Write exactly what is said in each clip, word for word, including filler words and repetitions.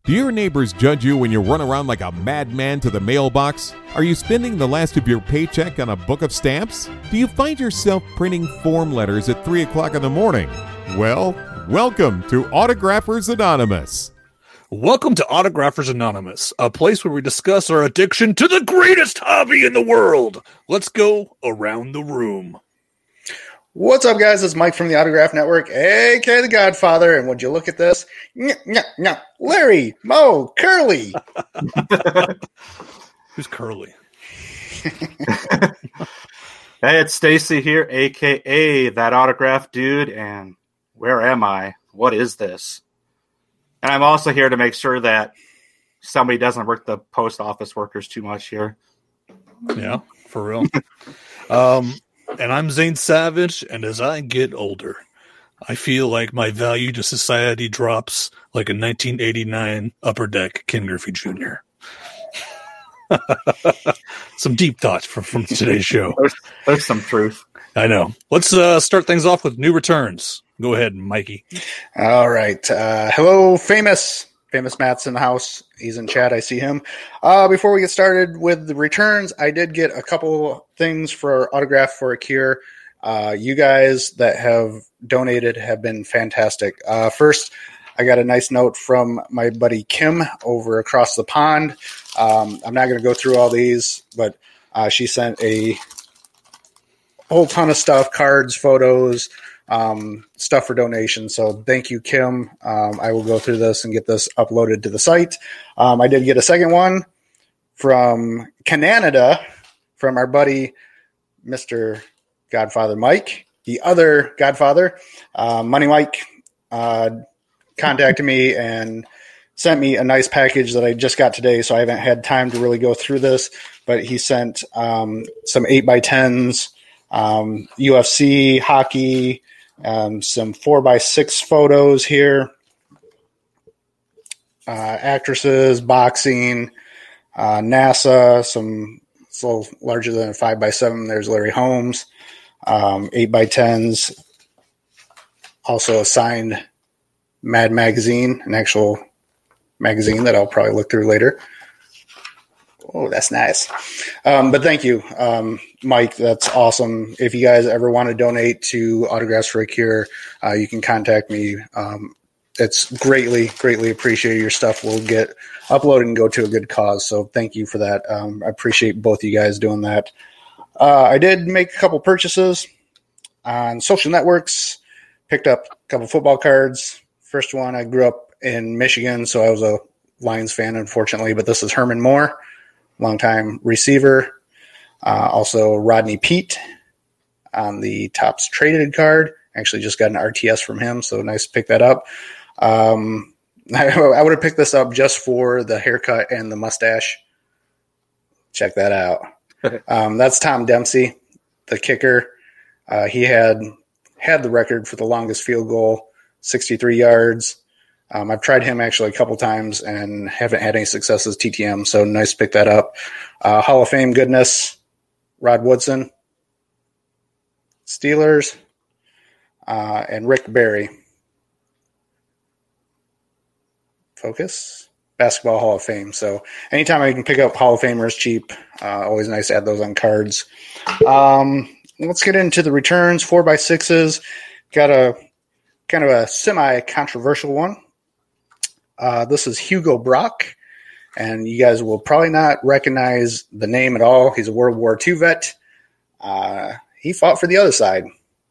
Do your neighbors judge you when you run around like a madman to the mailbox? Are you spending the last of your paycheck on a book of stamps? Do you find yourself printing form letters at three o'clock in the morning? Well, welcome to Autographers Anonymous. Welcome to Autographers Anonymous, a place where we discuss our addiction to the greatest hobby in the world. Let's go around the room. What's up, guys? It's Mike from the Autograph Network, a k a. The Godfather. And would you look at this? Nyah, nyah, nyah. Larry, Mo, Curly. Who's Curly? Hey, it's Stacy here, a k a. That Autograph Dude. And where am I? What is this? And I'm also here to make sure that somebody doesn't work the post office workers too much here. Yeah, for real. um... And I'm Zane Savage, and as I get older, I feel like my value to society drops like a nineteen eighty-nine Upper Deck Ken Griffey Junior Some deep thoughts from, from today's show. There's, there's some truth. I know. Let's uh, start things off with new returns. Go ahead, Mikey. All right. Uh, hello, famous. Famous Matt's in the house. He's in chat. I see him. Uh, before we get started with the returns, I did get a couple things for Autograph for a Cure. Uh, you guys that have donated have been fantastic. Uh, first, I got a nice note from my buddy Kim over across the pond. Um, I'm not going to go through all these, but uh, she sent a whole ton of stuff, cards, photos, Um, stuff for donation. So thank you, Kim. Um, I will go through this and get this uploaded to the site. Um, I did get a second one from Canada from our buddy, Mister Godfather Mike, the other Godfather. Uh, Money Mike uh, contacted me and sent me a nice package that I just got today. So I haven't had time to really go through this, but he sent um, some eight by tens, um, U F C, hockey, Um, some four by six photos here, uh, actresses, boxing, uh, NASA, some it's a little larger than a five by seven. There's Larry Holmes, um, eight by tens, also a signed Mad Magazine, an actual magazine that I'll probably look through later. Oh, that's nice. Um, but thank you, um, Mike. That's awesome. If you guys ever want to donate to Autographs for a Cure, uh, you can contact me. Um, it's greatly, greatly appreciated. Your stuff will get uploaded and go to a good cause. So thank you for that. Um, I appreciate both you guys doing that. Uh, I did make a couple purchases on social networks, picked up a couple football cards. First one, I grew up in Michigan, so I was a Lions fan, unfortunately, but this is Herman Moore. Longtime receiver. Uh, also, Rodney Peete on the Topps Traded card. Actually, just got an R T S from him, so nice to pick that up. Um, I, I would have picked this up just for the haircut and the mustache. Check that out. um, that's Tom Dempsey, the kicker. Uh, he had had the record for the longest field goal, sixty-three yards. Um, I've tried him actually a couple times and haven't had any success as T T M, so nice to pick that up. Uh, Hall of Fame goodness, Rod Woodson, Steelers, uh, and Rick Barry. Focus. Basketball Hall of Fame. So anytime I can pick up Hall of Famers cheap, uh, always nice to add those on cards. Um, let's get into the returns. Four by sixes. Got a kind of a semi-controversial one. Uh, this is Hugo Brock, and you guys will probably not recognize the name at all. He's a World War Two vet. Uh, he fought for the other side.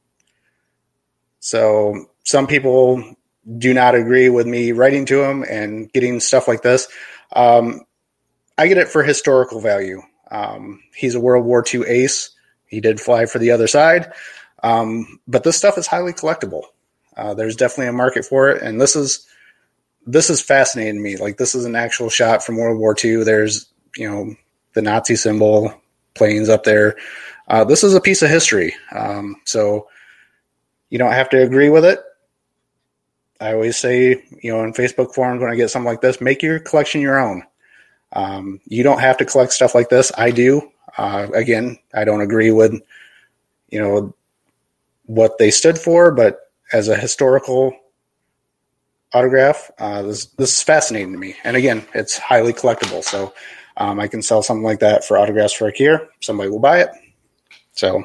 So some people do not agree with me writing to him and getting stuff like this. Um, I get it for historical value. Um, he's a World War Two ace. He did fly for the other side. Um, but this stuff is highly collectible. Uh, there's definitely a market for it, and this is this is fascinating to me. Like, this is an actual shot from World War Two. There's, you know, the Nazi symbol, planes up there. Uh, this is a piece of history. Um, so you don't have to agree with it. I always say, you know, in Facebook forums when I get something like this, make your collection your own. Um, you don't have to collect stuff like this. I do. Uh, again, I don't agree with, you know, what they stood for, but as a historical autograph. Uh, this this is fascinating to me, and again, it's highly collectible. So um, I can sell something like that for autographs for a year. Somebody will buy it. So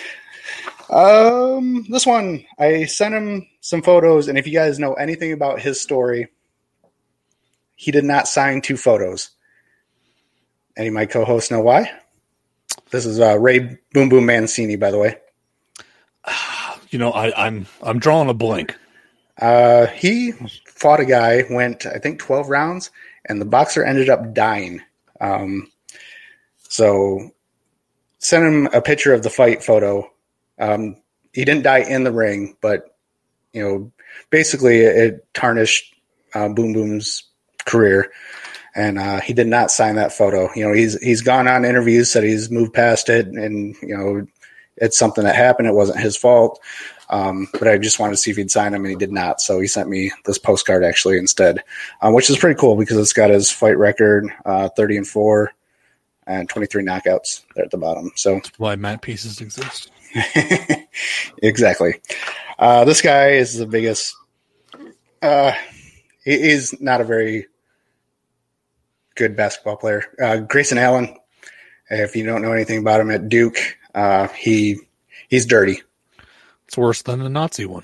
um, this one, I sent him some photos, and if you guys know anything about his story, he did not sign two photos. Any of my co-hosts know why? This is uh, Ray Boom Boom Mancini, by the way. You know, I, I'm I'm drawing a blank. Uh, he fought a guy, went I think twelve rounds, and the boxer ended up dying. Um, so sent him a picture of the fight photo. Um, he didn't die in the ring, but you know, basically it tarnished uh, Boom Boom's career, and uh, he did not sign that photo. You know, he's he's gone on interviews, said he's moved past it, and you know, it's something that happened. It wasn't his fault. Um, but I just wanted to see if he'd sign him, and he did not. So he sent me this postcard actually instead, um, which is pretty cool because it's got his fight record, uh, thirty and four, and twenty-three knockouts there at the bottom. So That's why Matt Pieces exist. Exactly. Uh, this guy is the biggest. Uh, he is not a very good basketball player. Uh, Grayson Allen. If you don't know anything about him at Duke, uh, he he's dirty. It's worse than the Nazi one.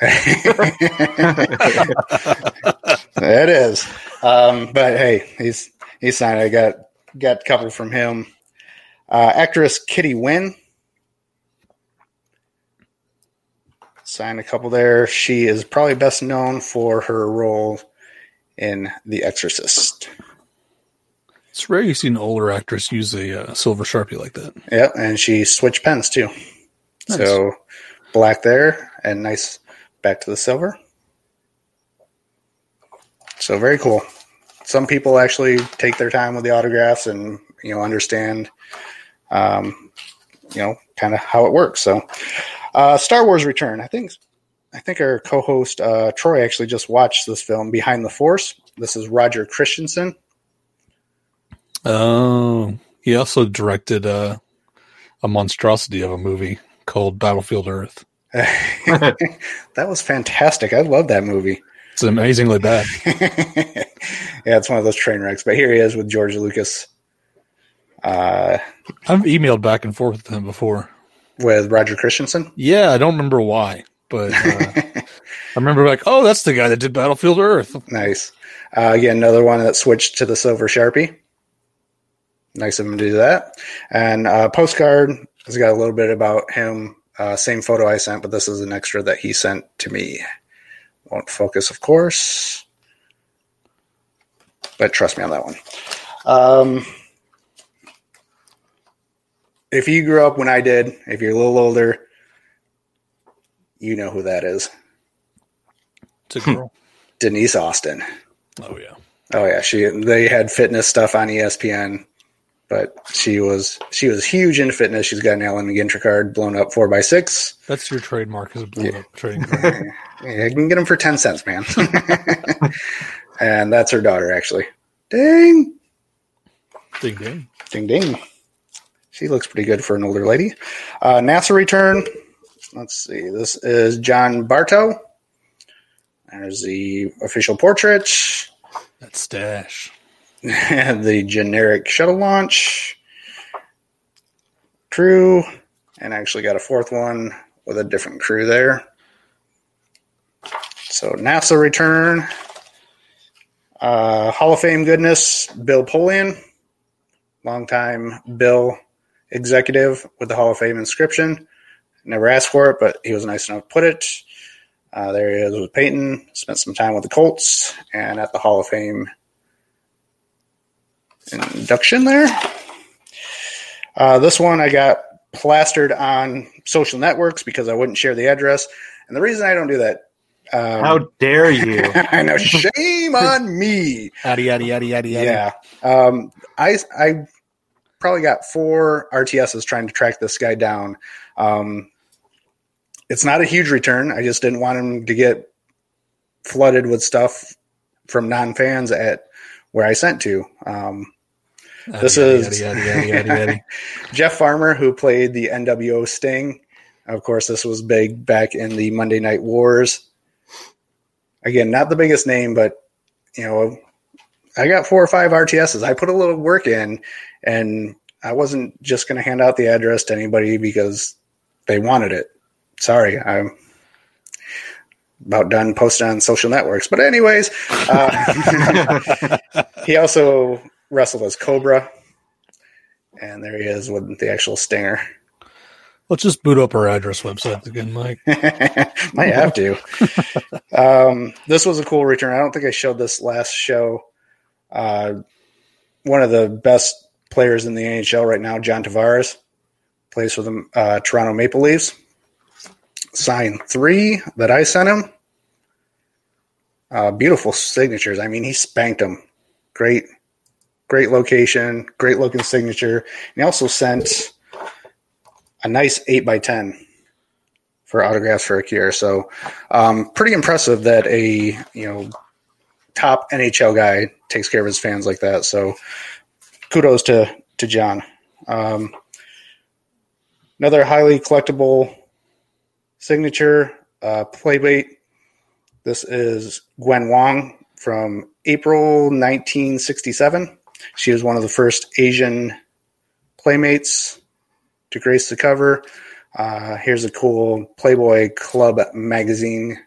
It is. Um, but hey, he's he's signed. I got got a couple from him. Uh, actress Kitty Wynn signed a couple there. She is probably best known for her role in The Exorcist. It's rare you see an older actress use a uh, silver Sharpie like that. Yep, and she switched pens too. Nice. So black there and nice back to the silver. So very cool. Some people actually take their time with the autographs and, you know, understand, um, you know, kind of how it works. So uh, Star Wars Return. I think, I think our co-host uh, Troy actually just watched this film, Behind the Force. This is Roger Christensen. Oh, he also directed uh, a monstrosity of a movie called Battlefield Earth. That was fantastic. I love that movie. It's amazingly bad. Yeah, it's one of those train wrecks. But here he is with George Lucas. Uh, I've emailed back and forth with him before. With Roger Christensen? Yeah, I don't remember why, but uh, I remember like, oh, that's the guy that did Battlefield Earth. Nice. Uh, again, another one that switched to the silver Sharpie. Nice of him to do that. And uh, postcard has got a little bit about him. Uh, same photo I sent, but this is an extra that he sent to me. Won't focus, of course. But trust me on that one. Um, if you grew up when I did, if you're a little older, you know who that is. It's a girl. Denise Austin. Oh, yeah. Oh, yeah. She They had fitness stuff on E S P N. But she was she was huge into fitness. She's got an Ellen McGinter card blown up four by six. That's your trademark, is a blown Yeah. up trading card. Yeah, I can get them for ten cents, man. And that's her daughter, actually. Ding, Ding ding. ding, ding. She looks pretty good for an older lady. Uh, NASA return. Let's see. This is John Bartow. There's the official portrait. That stash. The generic shuttle launch crew, and I actually got a fourth one with a different crew there. So NASA return, uh, Hall of Fame goodness, Bill Polian, longtime Bill executive with the Hall of Fame inscription. Never asked for it, but he was nice enough to put it. Uh, there he is with Peyton, spent some time with the Colts, and at the Hall of Fame induction there. Uh, this one I got plastered on social networks because I wouldn't share the address. And the reason I don't do that. Um, How dare you? I know. Shame on me. Yaddy, yaddy, yaddy, yaddy, yaddy. Yeah. Um, I, I probably got four R T Ss trying to track this guy down. Um, it's not a huge return. I just didn't want him to get flooded with stuff from non-fans at where I sent to. Um, Yaddy, This yaddy, is yaddy, yaddy, yaddy, yaddy. Jeff Farmer, who played the N W O Sting. Of course, this was big back in the Monday Night Wars. again, not the biggest name, but you know, I got four or five R T Ss. I put a little work in, and I wasn't just going to hand out the address to anybody because they wanted it. Sorry, I'm about done posting on social networks. But anyways, uh, he also wrestled as Cobra, and there he is with the actual stinger. Let's just boot up our address website again, Mike. Might have to. um, this was a cool return. I don't think I showed this last show. Uh, one of the best players in the N H L right now, John Tavares, plays for the uh, Toronto Maple Leafs. Signed three that I sent him. Uh, beautiful signatures. I mean, he spanked them. Great, great location, great looking signature. And he also sent a nice eight by ten for autographs for Akira. So um, pretty impressive that a you know top N H L guy takes care of his fans like that. So kudos to to John. Um, another highly collectible signature uh, playmate. This is Gwen Wong from April nineteen sixty-seven. She was one of the first Asian playmates to grace the cover. Uh, here's a cool Playboy Club magazine.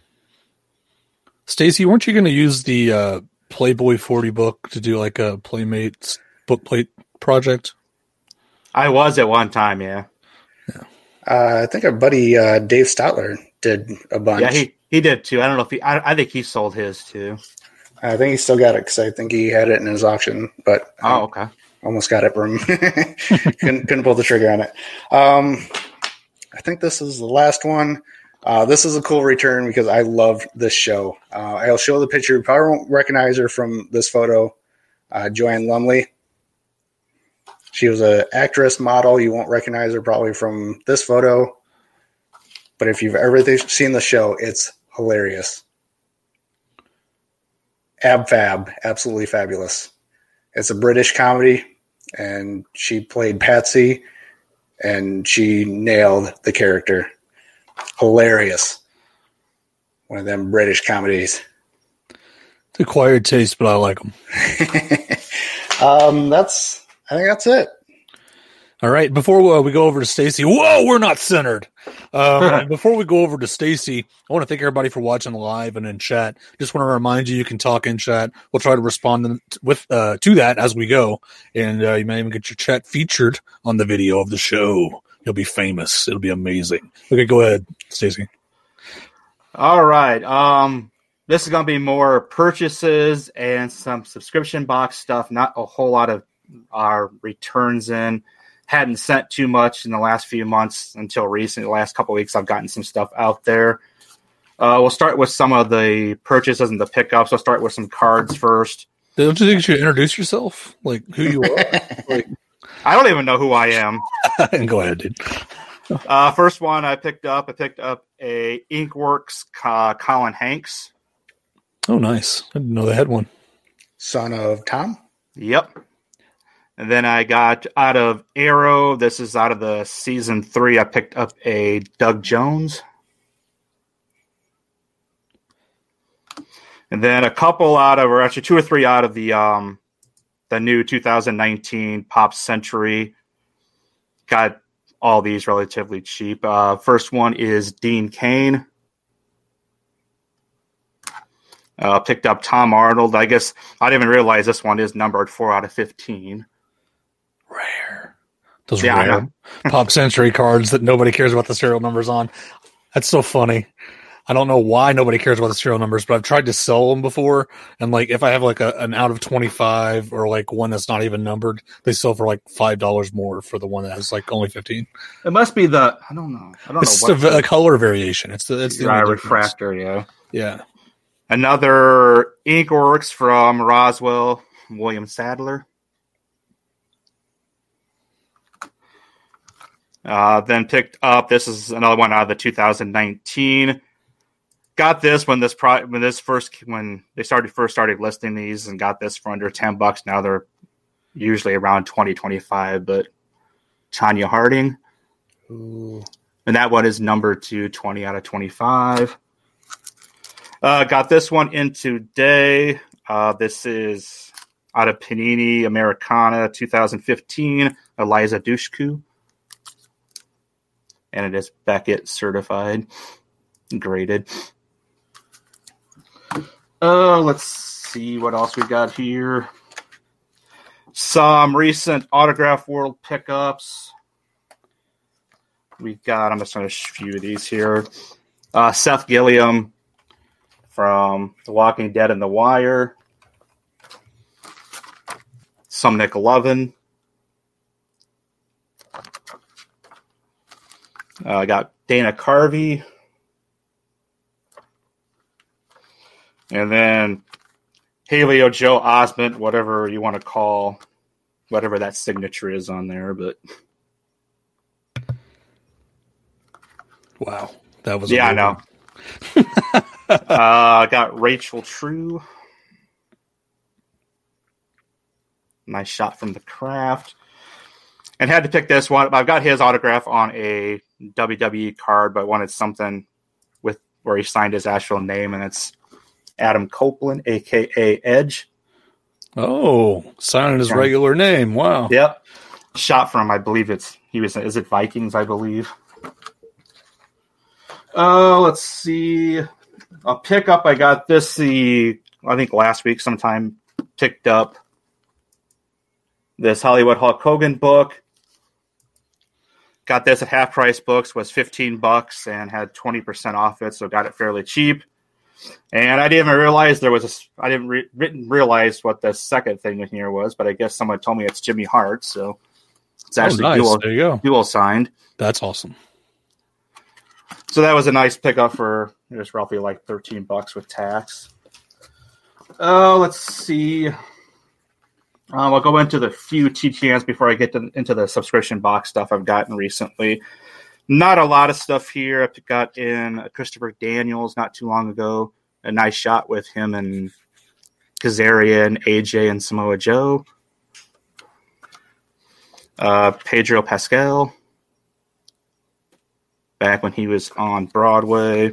Stacy, weren't you going to use the uh, Playboy forty book to do like a Playmates bookplate project? I was at one time, yeah. yeah. Uh, I think our buddy uh, Dave Stotler did a bunch. Yeah, he, he did too. I don't know if he. I, I think he sold his too. I think he still got it because I think he had it in his auction, but oh, okay. Um, almost got it from couldn't couldn't pull the trigger on it. Um, I think this is the last one. Uh, this is a cool return because I love this show. Uh, I'll show the picture. You probably won't recognize her from this photo. Uh, Joanne Lumley. She was an actress, model. You won't recognize her probably from this photo. But if you've ever seen the show, it's hilarious. Ab Fab, absolutely fabulous. It's a British comedy, and she played Patsy, and she nailed the character. Hilarious. One of them British comedies. It's acquired taste, but I like them. um, that's, I think that's it. All right. Before uh, we go over to Stacy, whoa, we're not centered. Um, before we go over to Stacy, I want to thank everybody for watching live and in chat. Just want to remind you, you can talk in chat. We'll try to respond with uh, to that as we go, and uh, you may even get your chat featured on the video of the show. You'll be famous. It'll be amazing. Okay, go ahead, Stacy. All right. Um, this is going to be more purchases and some subscription box stuff. Not a whole lot of our returns in. Hadn't sent too much in the last few months until recently. The last couple of weeks, I've gotten some stuff out there. Uh, we'll start with some of the purchases and the pickups. We'll start with some cards first. Don't you think you should introduce yourself? Like, who you are? Like, I don't even know who I am. Go ahead, dude. Uh, first one I picked up, I picked up a Inkworks uh, Colin Hanks. Oh, nice. I didn't know they had one. Son of Tom? Yep. And then I got out of Arrow, this is out of the season three, I picked up a Doug Jones. And then a couple out of, or actually two or three out of the um, the new two thousand nineteen Pop Century. Got all these relatively cheap. Uh, first one is Dean Cain. Uh, picked up Tom Arnold. I guess I didn't even realize this one is numbered four out of fifteen. Rare. Those yeah, rare Pop Century cards that nobody cares about the serial numbers on. That's so funny. I don't know why nobody cares about the serial numbers, but I've tried to sell them before. And like, if I have like a, an out of twenty-five or like one that's not even numbered, they sell for like five dollars more for the one that has like only fifteen. It must be the, I don't know. I don't it's know. It's the, the color variation. It's the, it's the yeah, refractor. Yeah. Yeah. Another Inkworks from Roswell, William Sadler. Uh, then picked up, this is another one out of the two thousand nineteen. Got this when this pro- when this first when they started first started listing these, and got this for under ten bucks. Now they're usually around twenty, twenty-five, but Tanya Harding. Ooh. And that one is numbered to twenty out of twenty-five. Uh, got this one in today. Uh, this is out of Panini Americana twenty fifteen, Eliza Dushku. And it is Beckett certified, graded. Uh, let's see what else we got here. Some recent Autograph World pickups. We got, I'm just going to few of these here. Uh, Seth Gilliam from The Walking Dead and The Wire. Some Nick Lovin. I uh, got Dana Carvey. And then Haley O. Joe Osment, whatever you want to call, whatever that signature is on there. But wow, that was yeah, I know. uh, I got Rachel True. Nice shot from the craft. And had to pick this one. I've got his autograph on a W W E card, but I wanted something with where he signed his actual name, and it's Adam Copeland, a k a. Edge. Oh, signing his regular name. Wow. Yep. Shot from, I believe it's, he was, is it Vikings, I believe? Oh, uh, let's see. A pickup, I got this, the, I think last week sometime, picked up this Hollywood Hulk Hogan book. Got this at Half Price Books, was fifteen bucks and had twenty percent off it, so got it fairly cheap. And I didn't even realize there was a, I didn't, re, didn't realize what the second thing in here was, but I guess someone told me it's Jimmy Hart, so it's actually oh, nice. dual, there you go. dual signed. That's awesome. So that was a nice pickup for, it was roughly like thirteen bucks with tax. Oh, uh, let's see. Um, I'll go into the few T T Ns before I get to, into the subscription box stuff I've gotten recently. Not a lot of stuff here. I got in Christopher Daniels not too long ago. A nice shot with him and Kazarian, A J, and Samoa Joe. Uh, Pedro Pascal. Back when he was on Broadway.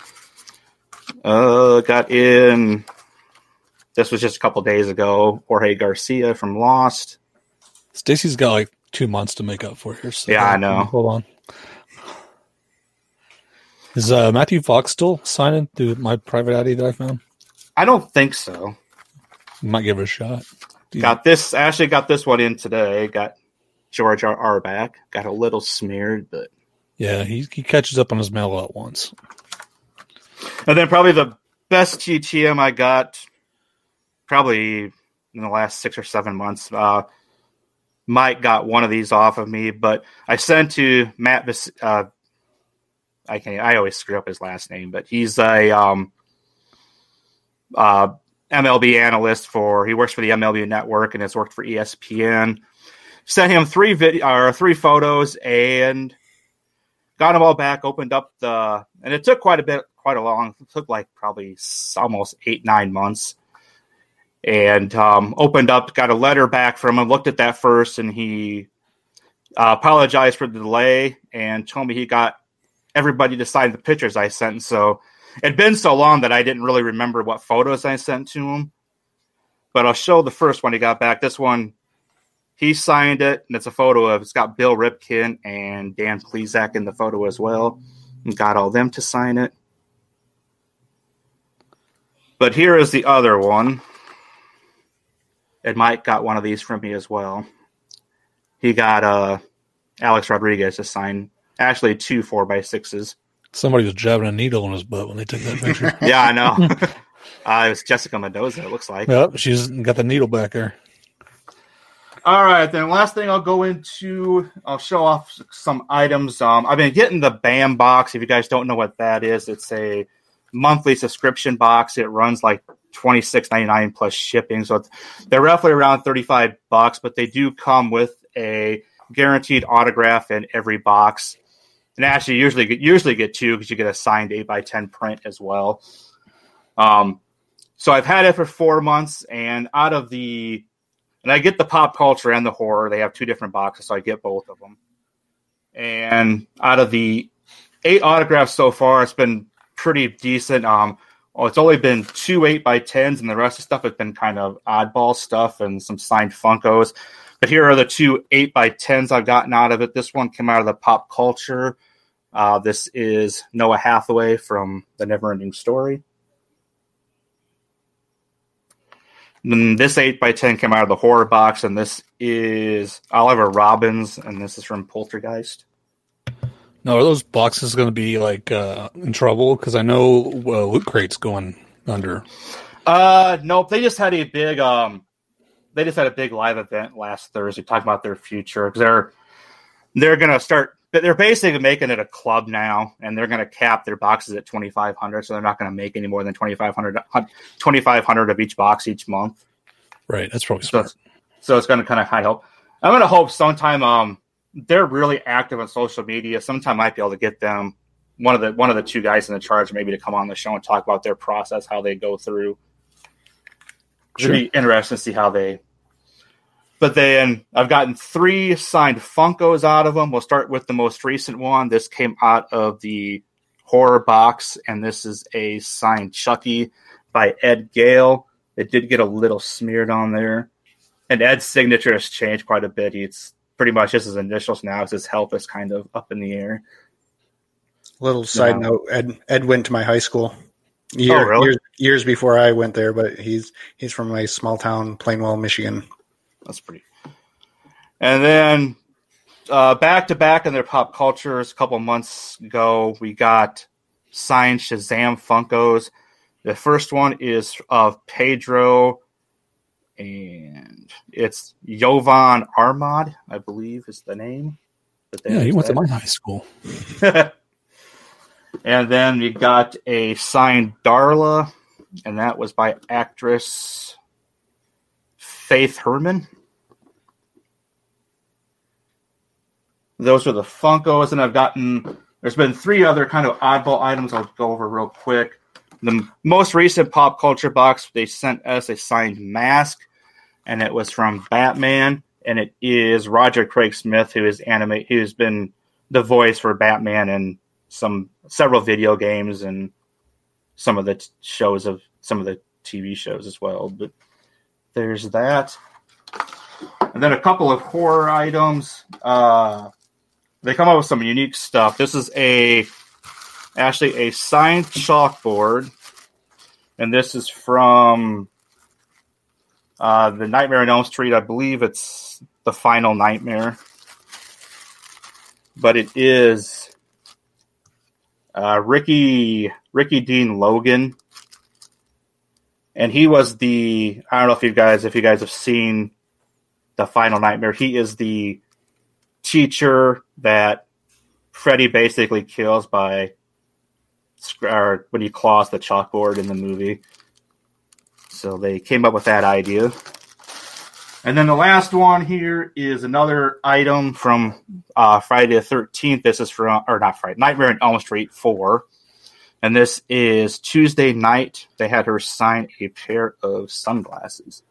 Uh, got in... This was just a couple days ago. Jorge Garcia from Lost. Stacy's got like two months to make up for here. So yeah, I know. Hold on. Is uh, Matthew Fox still signing through my private I D that I found? I don't think so. Might give it a shot. Dude. Got this. Actually, got this one in today. Got George R. R. back. Got a little smeared, but yeah, he he catches up on his mail out once. And then probably the best T T M I got. Probably in the last six or seven months, uh, Mike got one of these off of me, but I sent to Matt. Uh, I can I always screw up his last name, but he's a um, uh, M L B analyst for. He works for the M L B Network and has worked for E S P N. Sent him three video or three photos and got them all back. Opened up the and it took quite a bit, quite a long. It took like probably almost eight nine months. And um, opened up, got a letter back from him, looked at that first, and he uh, apologized for the delay and told me he got everybody to sign the pictures I sent. So it'd been so long that I didn't really remember what photos I sent to him. But I'll show the first one he got back. This one, he signed it, and it's a photo of, it's got Bill Ripken and Dan Plesac in the photo as well. And got all them to sign it. But here is the other one. And Mike got one of these from me as well. He got uh, Alex Rodriguez to sign, actually two four by sixes. Somebody was jabbing a needle in his butt when they took that picture. Yeah, I know. uh, it was Jessica Mendoza, it looks like. Yep, she's got the needle back there. All right, then last thing I'll go into, I'll show off some items. Um, I've been getting the BAM box. If you guys don't know what that is, it's a monthly subscription box. It runs like twenty-six ninety-nine plus shipping, so it's, they're roughly around thirty-five bucks, but they do come with a guaranteed autograph in every box. And actually, usually get usually get two because you get a signed eight by ten print as well. Um, so I've had it for four months, and out of the, and I get the pop culture and the horror. They have two different boxes, so I get both of them. And out of the eight autographs so far, it's been pretty decent. Um, oh, it's only been two eight by tens, and the rest of the stuff has been kind of oddball stuff and some signed Funkos. But here are the two eight by tens I've gotten out of it. This one came out of the Pop Culture. Uh, this is Noah Hathaway from The Neverending Story. Then this eight by ten came out of the Horror Box, and this is Oliver Robbins, and this is from Poltergeist. Now, are those boxes going to be like uh, in trouble? Because I know uh, Loot Crate's going under. Uh, nope. They just had a big um, they just had a big live event last Thursday talking about their future. They're they're going to start. They're basically making it a club now, and they're going to cap their boxes at twenty-five hundred. So they're not going to make any more than twenty-five hundred, twenty-five hundred of each box each month. Right. That's probably so smart. It's, so it's going to kind of high help. I'm going to hope sometime. Um, they're really active on social media. Sometime I might be able to get them one of the one of the two guys in the charge maybe to come on the show and talk about their process, how they go through. Sure. It'd be interesting to see how they. But then I've gotten three signed Funkos out of them. We'll start with the most recent one. This came out of the Horror Box, and this is a signed Chucky by Ed Gale. It did get a little smeared on there. And Ed's signature has changed quite a bit. It's pretty much just his initials now. His help is kind of up in the air. Little side Yeah. note, Ed Ed went to my high school. Year, Oh, really? years, years before I went there, but he's he's from my small town, Plainwell, Michigan. That's pretty. And then uh, back to back in their Pop Cultures, a couple months ago, we got signed Shazam Funkos. The first one is of Pedro, and it's Jovan Armad, I believe is the name. That they Yeah, he went to said. my high school. And then we got a signed Darla, and that was by actress Faith Herman. Those are the Funkos, and I've gotten, there's been three other kind of oddball items I'll go over real quick. The most recent Pop Culture box, they sent us a signed mask, and it was from Batman, and it is Roger Craig Smith, who is animate, who's been the voice for Batman in some several video games and some of the t- shows of some of the T V shows as well. But there's that. And then a couple of horror items. Uh, they come up with some unique stuff. This is a actually a signed chalkboard, and this is from uh, the Nightmare on Elm Street. I believe it's the Final Nightmare, but it is uh, Ricky Ricky Dean Logan. And he was the, I don't know if you guys, if you guys have seen the Final Nightmare, he is the teacher that Freddy basically kills by, or when he claws the chalkboard in the movie. So they came up with that idea. And then the last one here is another item from uh, Friday the thirteenth. This is from, or not Friday, Nightmare on Elm Street four. And this is Tuesday night. They had her sign a pair of sunglasses.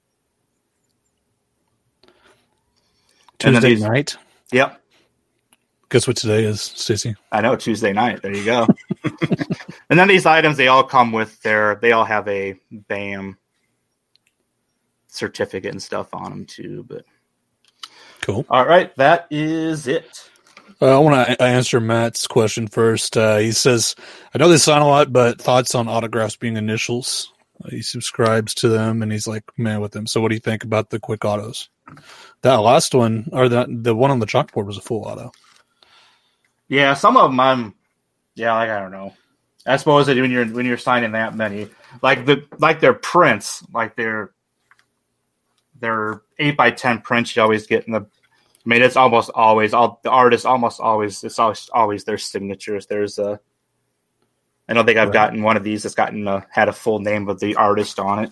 Tuesday these, night? Yep. Guess what today is, Stacey? I know, Tuesday night. There you go. And then these items, they all come with their, they all have a B A M certificate and stuff on them too. But Cool. all right, that is it. Uh, I want to answer Matt's question first. Uh, he says, I know they sign a lot, but thoughts on autographs being initials? Uh, he subscribes to them, and he's like, man with them. So what do you think about the quick autos? That last one, or the, the one on the chalkboard was a full auto. Yeah, some of them, I'm, yeah, like, I don't know. I suppose that when you're when you're signing that many, like the like their prints, like their their eight by ten prints, you always get in the. I mean, it's almost always all the artists almost always it's always always their signatures. There's a. I don't think I've Right. gotten one of these that's gotten a, had a full name of the artist on it.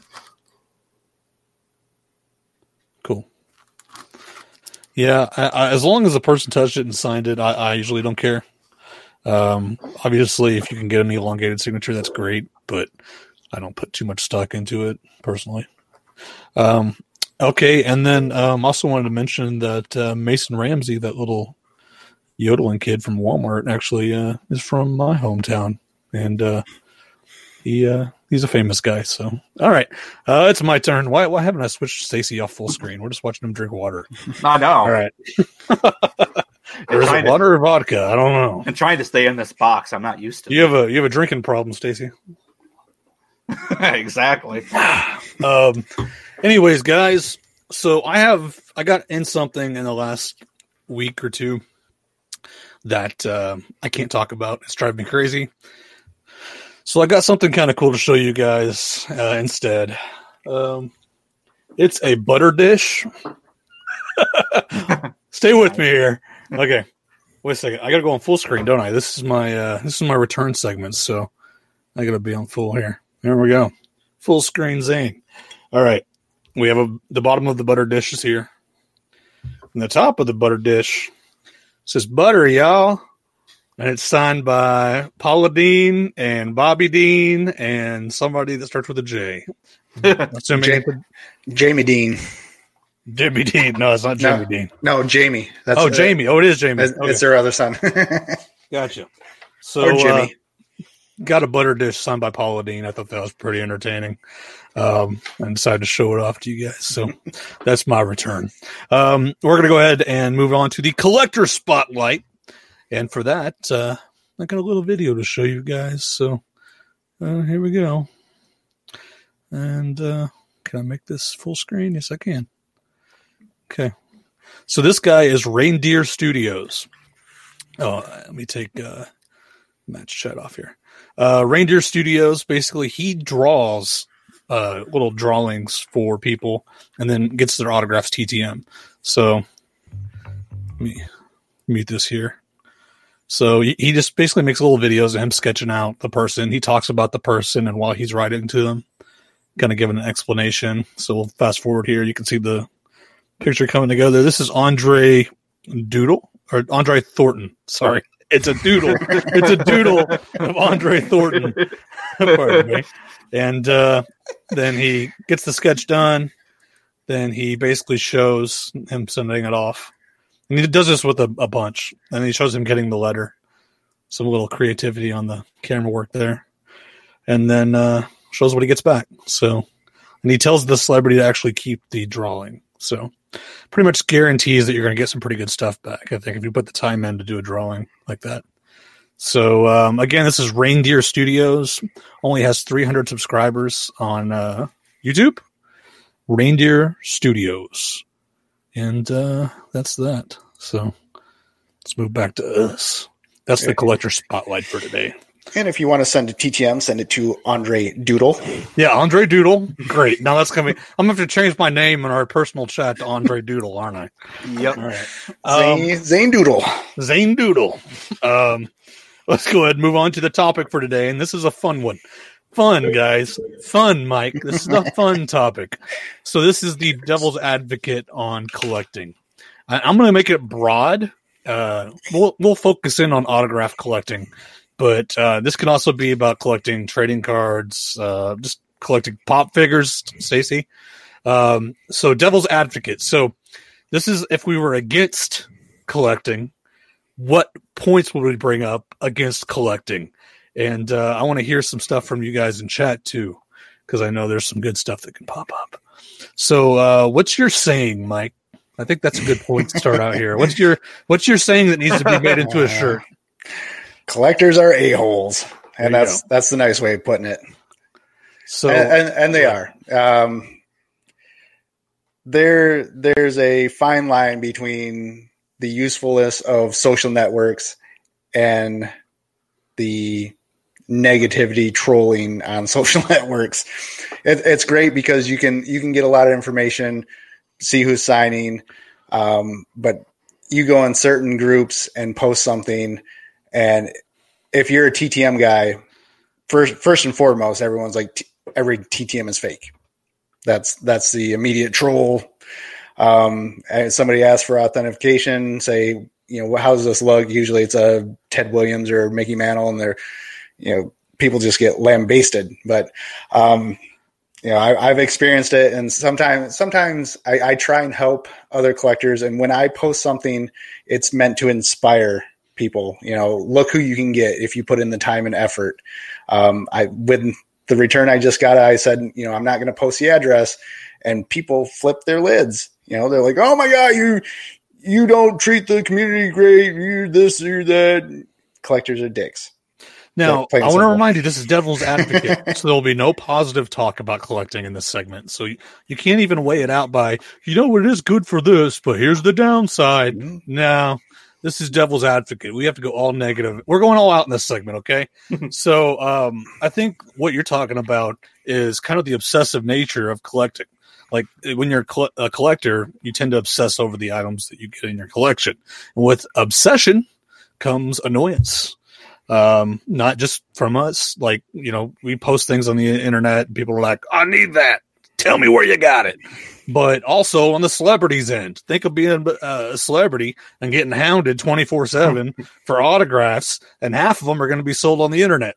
Cool. Yeah, I, I, as long as the person touched it and signed it, I, I usually don't care. Um, obviously, if you can get an elongated signature, that's great, but I don't put too much stock into it personally. Um, okay, and then um, also wanted to mention that uh, Mason Ramsey, that little yodeling kid from Walmart, actually uh, is from my hometown, and uh, He uh, he's a famous guy. So, all right, uh, it's my turn. Why why haven't I switched Stacy off full screen? We're just watching him drink water. I know. All right. Is it water to, or vodka? I don't know. I'm trying to stay in this box. I'm not used to. You have a you have a drinking problem, Stacy. Exactly. um. Anyways, guys. So I have I got in something in the last week or two that uh, I can't talk about. It's driving me crazy. So I got something kind of cool to show you guys uh, instead. Um, it's a butter dish. Stay with me here. Okay, wait a second. I gotta go on full screen, don't I? This is my uh, this is my return segment, so I gotta be on full here. There we go. Full screen Zane. All right, we have a, the bottom of the butter dish is here, and the top of the butter dish says butter, y'all. And it's signed by Paula Dean and Bobby Dean and somebody that starts with a J. Jamie, Jamie Dean. Jamie Dean. No, it's not Jamie no, Dean. No, Jamie. That's, oh, uh, Jamie. Oh, it is Jamie. It's, okay. it's their other son. Gotcha. So, or Jimmy. Uh, got a butter dish signed by Paula Dean. I thought that was pretty entertaining. Um, and decided to show it off to you guys. So that's my return. Um, we're going to go ahead and move on to the collector spotlight. And for that, uh, I got a little video to show you guys. So uh, here we go. And uh, can I make this full screen? Yes, I can. Okay. So this guy is Reindeer Studios. Oh, let me take uh, match chat off here. Uh, Reindeer Studios, basically, he draws uh, little drawings for people and then gets their autographs T T M. So let me mute this here. So he just basically makes little videos of him sketching out the person. He talks about the person, and while he's writing to them, kind of giving an explanation. So we'll fast forward here. You can see the picture coming together. This is Andre Doodle, or Andre Thornton. Sorry. It's a doodle. It's a doodle of Andre Thornton. Pardon me. And uh, then he gets the sketch done. Then he basically shows him sending it off. And he does this with a, a bunch. And he shows him getting the letter. Some little creativity on the camera work there. And then uh, shows what he gets back. So, and he tells the celebrity to actually keep the drawing. So pretty much guarantees that you're going to get some pretty good stuff back, I think, if you put the time in to do a drawing like that. So, um, again, this is Reindeer Studios. Only has three hundred subscribers on uh, YouTube. Reindeer Studios. And uh, that's that. So let's move back to us. That's the collector spotlight for today. And if you want to send a T T M, send it to Andre Doodle. Yeah, Andre Doodle. Great. Now that's coming. I'm going to have to change my name in our personal chat to Andre Doodle, aren't I? Yep. All right. Zane, Um, Zane Doodle. Zane Doodle. Um, let's go ahead and move on to the topic for today. And this is a fun one. Fun, guys. Fun, Mike. This is a fun topic. So this is the devil's advocate on collecting. I, I'm going to make it broad. Uh, we'll we'll focus in on autograph collecting, but uh, this can also be about collecting trading cards, uh, just collecting pop figures. Stacy. Um, so devil's advocate. So this is if we were against collecting, what points would we bring up against collecting? And uh, I want to hear some stuff from you guys in chat, too, because I know there's some good stuff that can pop up. So uh, what's your saying, Mike? I think that's a good point to start out here. What's your what's your saying that needs to be made into a shirt? Collectors are a-holes. And There you that's that's the nice way of putting it. So and, and, and they are. Um, there, there's a fine line between the usefulness of social networks and the negativity trolling on social networks. It, it's great because you can you can get a lot of information, see who's signing, um, but you go in certain groups and post something, and if you're a T T M guy, first first and foremost, everyone's like t- every T T M is fake. That's that's the immediate troll. Um, and somebody asks for authentication, say, you know, how's this look? Usually it's a Ted Williams or Mickey Mantle, and they're, you know, people just get lambasted. But, um, you know, I, I've experienced it, and sometimes, sometimes I, I try and help other collectors. And when I post something, it's meant to inspire people. You know, look who you can get if you put in the time and effort. Um, I with the return I just got, I said, you know, I'm not going to post the address, and people flip their lids. You know, they're like, oh my God, you, you don't treat the community great. You're this, you're that. Collectors are dicks. Now, I want to remind you, this is Devil's Advocate, so there'll be no positive talk about collecting in this segment. So you, you can't even weigh it out by, you know, it is good for this, but here's the downside. Mm-hmm. No, this is Devil's Advocate. We have to go all negative. We're going all out in this segment, okay? So um, I think what you're talking about is kind of the obsessive nature of collecting. Like when you're a collector, you tend to obsess over the items that you get in your collection. And with obsession comes annoyance. Um, not just from us. Like, you know, we post things on the internet and people are like, I need that. Tell me where you got it. But also on the celebrities end, think of being a celebrity and getting hounded twenty-four seven for autographs, and half of them are going to be sold on the internet.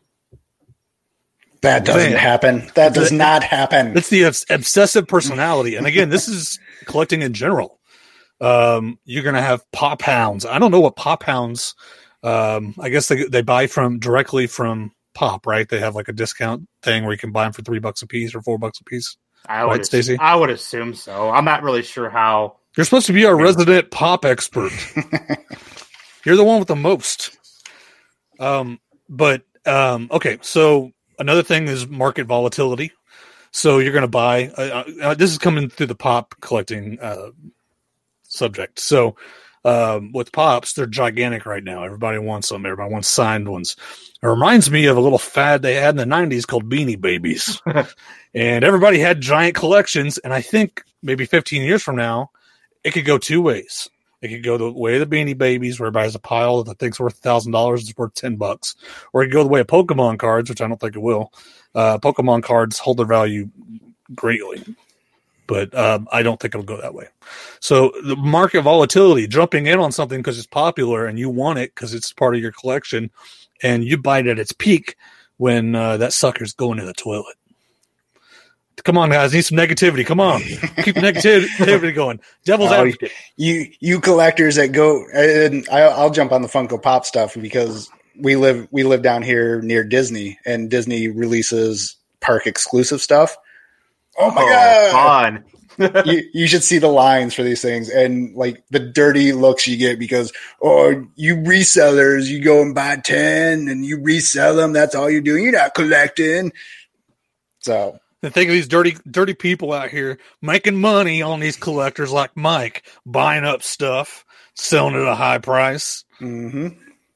That doesn't Man. happen. That does the, not happen. It's the obs- obsessive personality. And again, this is collecting in general. Um, you're going to have pop hounds. I don't know what pop hounds Um, I guess they they buy from directly from Pop, right? They have like a discount thing where you can buy them for three bucks a piece or four bucks a piece. I would, right, Stacey? I would assume so. I'm not really sure how. You're supposed to be our resident Pop expert. You're the one with the most. Um, but um, okay. So another thing is market volatility. So you're going to buy. Uh, uh, this is coming through the Pop collecting uh, subject. So. Um, with Pops, they're gigantic right now. Everybody wants them. Everybody wants signed ones. It reminds me of a little fad they had in the nineties called Beanie Babies. And everybody had giant collections. And I think maybe fifteen years from now, it could go two ways. It could go the way of the Beanie Babies, where everybody has a pile that thinks worth one thousand dollars, it's worth ten bucks. Or it could go the way of Pokemon cards, which I don't think it will. Uh, Pokemon cards hold their value greatly. But um, I don't think it'll go that way. So the market volatility, jumping in on something because it's popular and you want it because it's part of your collection, and you buy it at its peak when uh, that sucker's going to the toilet. Come on, guys, need some negativity. Come on, keep the negativity going. Devil's oh, advocate. You you collectors that go, and I'll jump on the Funko Pop stuff because we live we live down here near Disney, and Disney releases park exclusive stuff. Oh my oh, God. Fun. you, you should see the lines for these things and like the dirty looks you get because, oh, you resellers, you go and buy ten and you resell them. That's all you're doing. You're not collecting. So and think of these dirty, dirty people out here making money on these collectors like Mike, buying up stuff, selling it at a high price. Mm-hmm.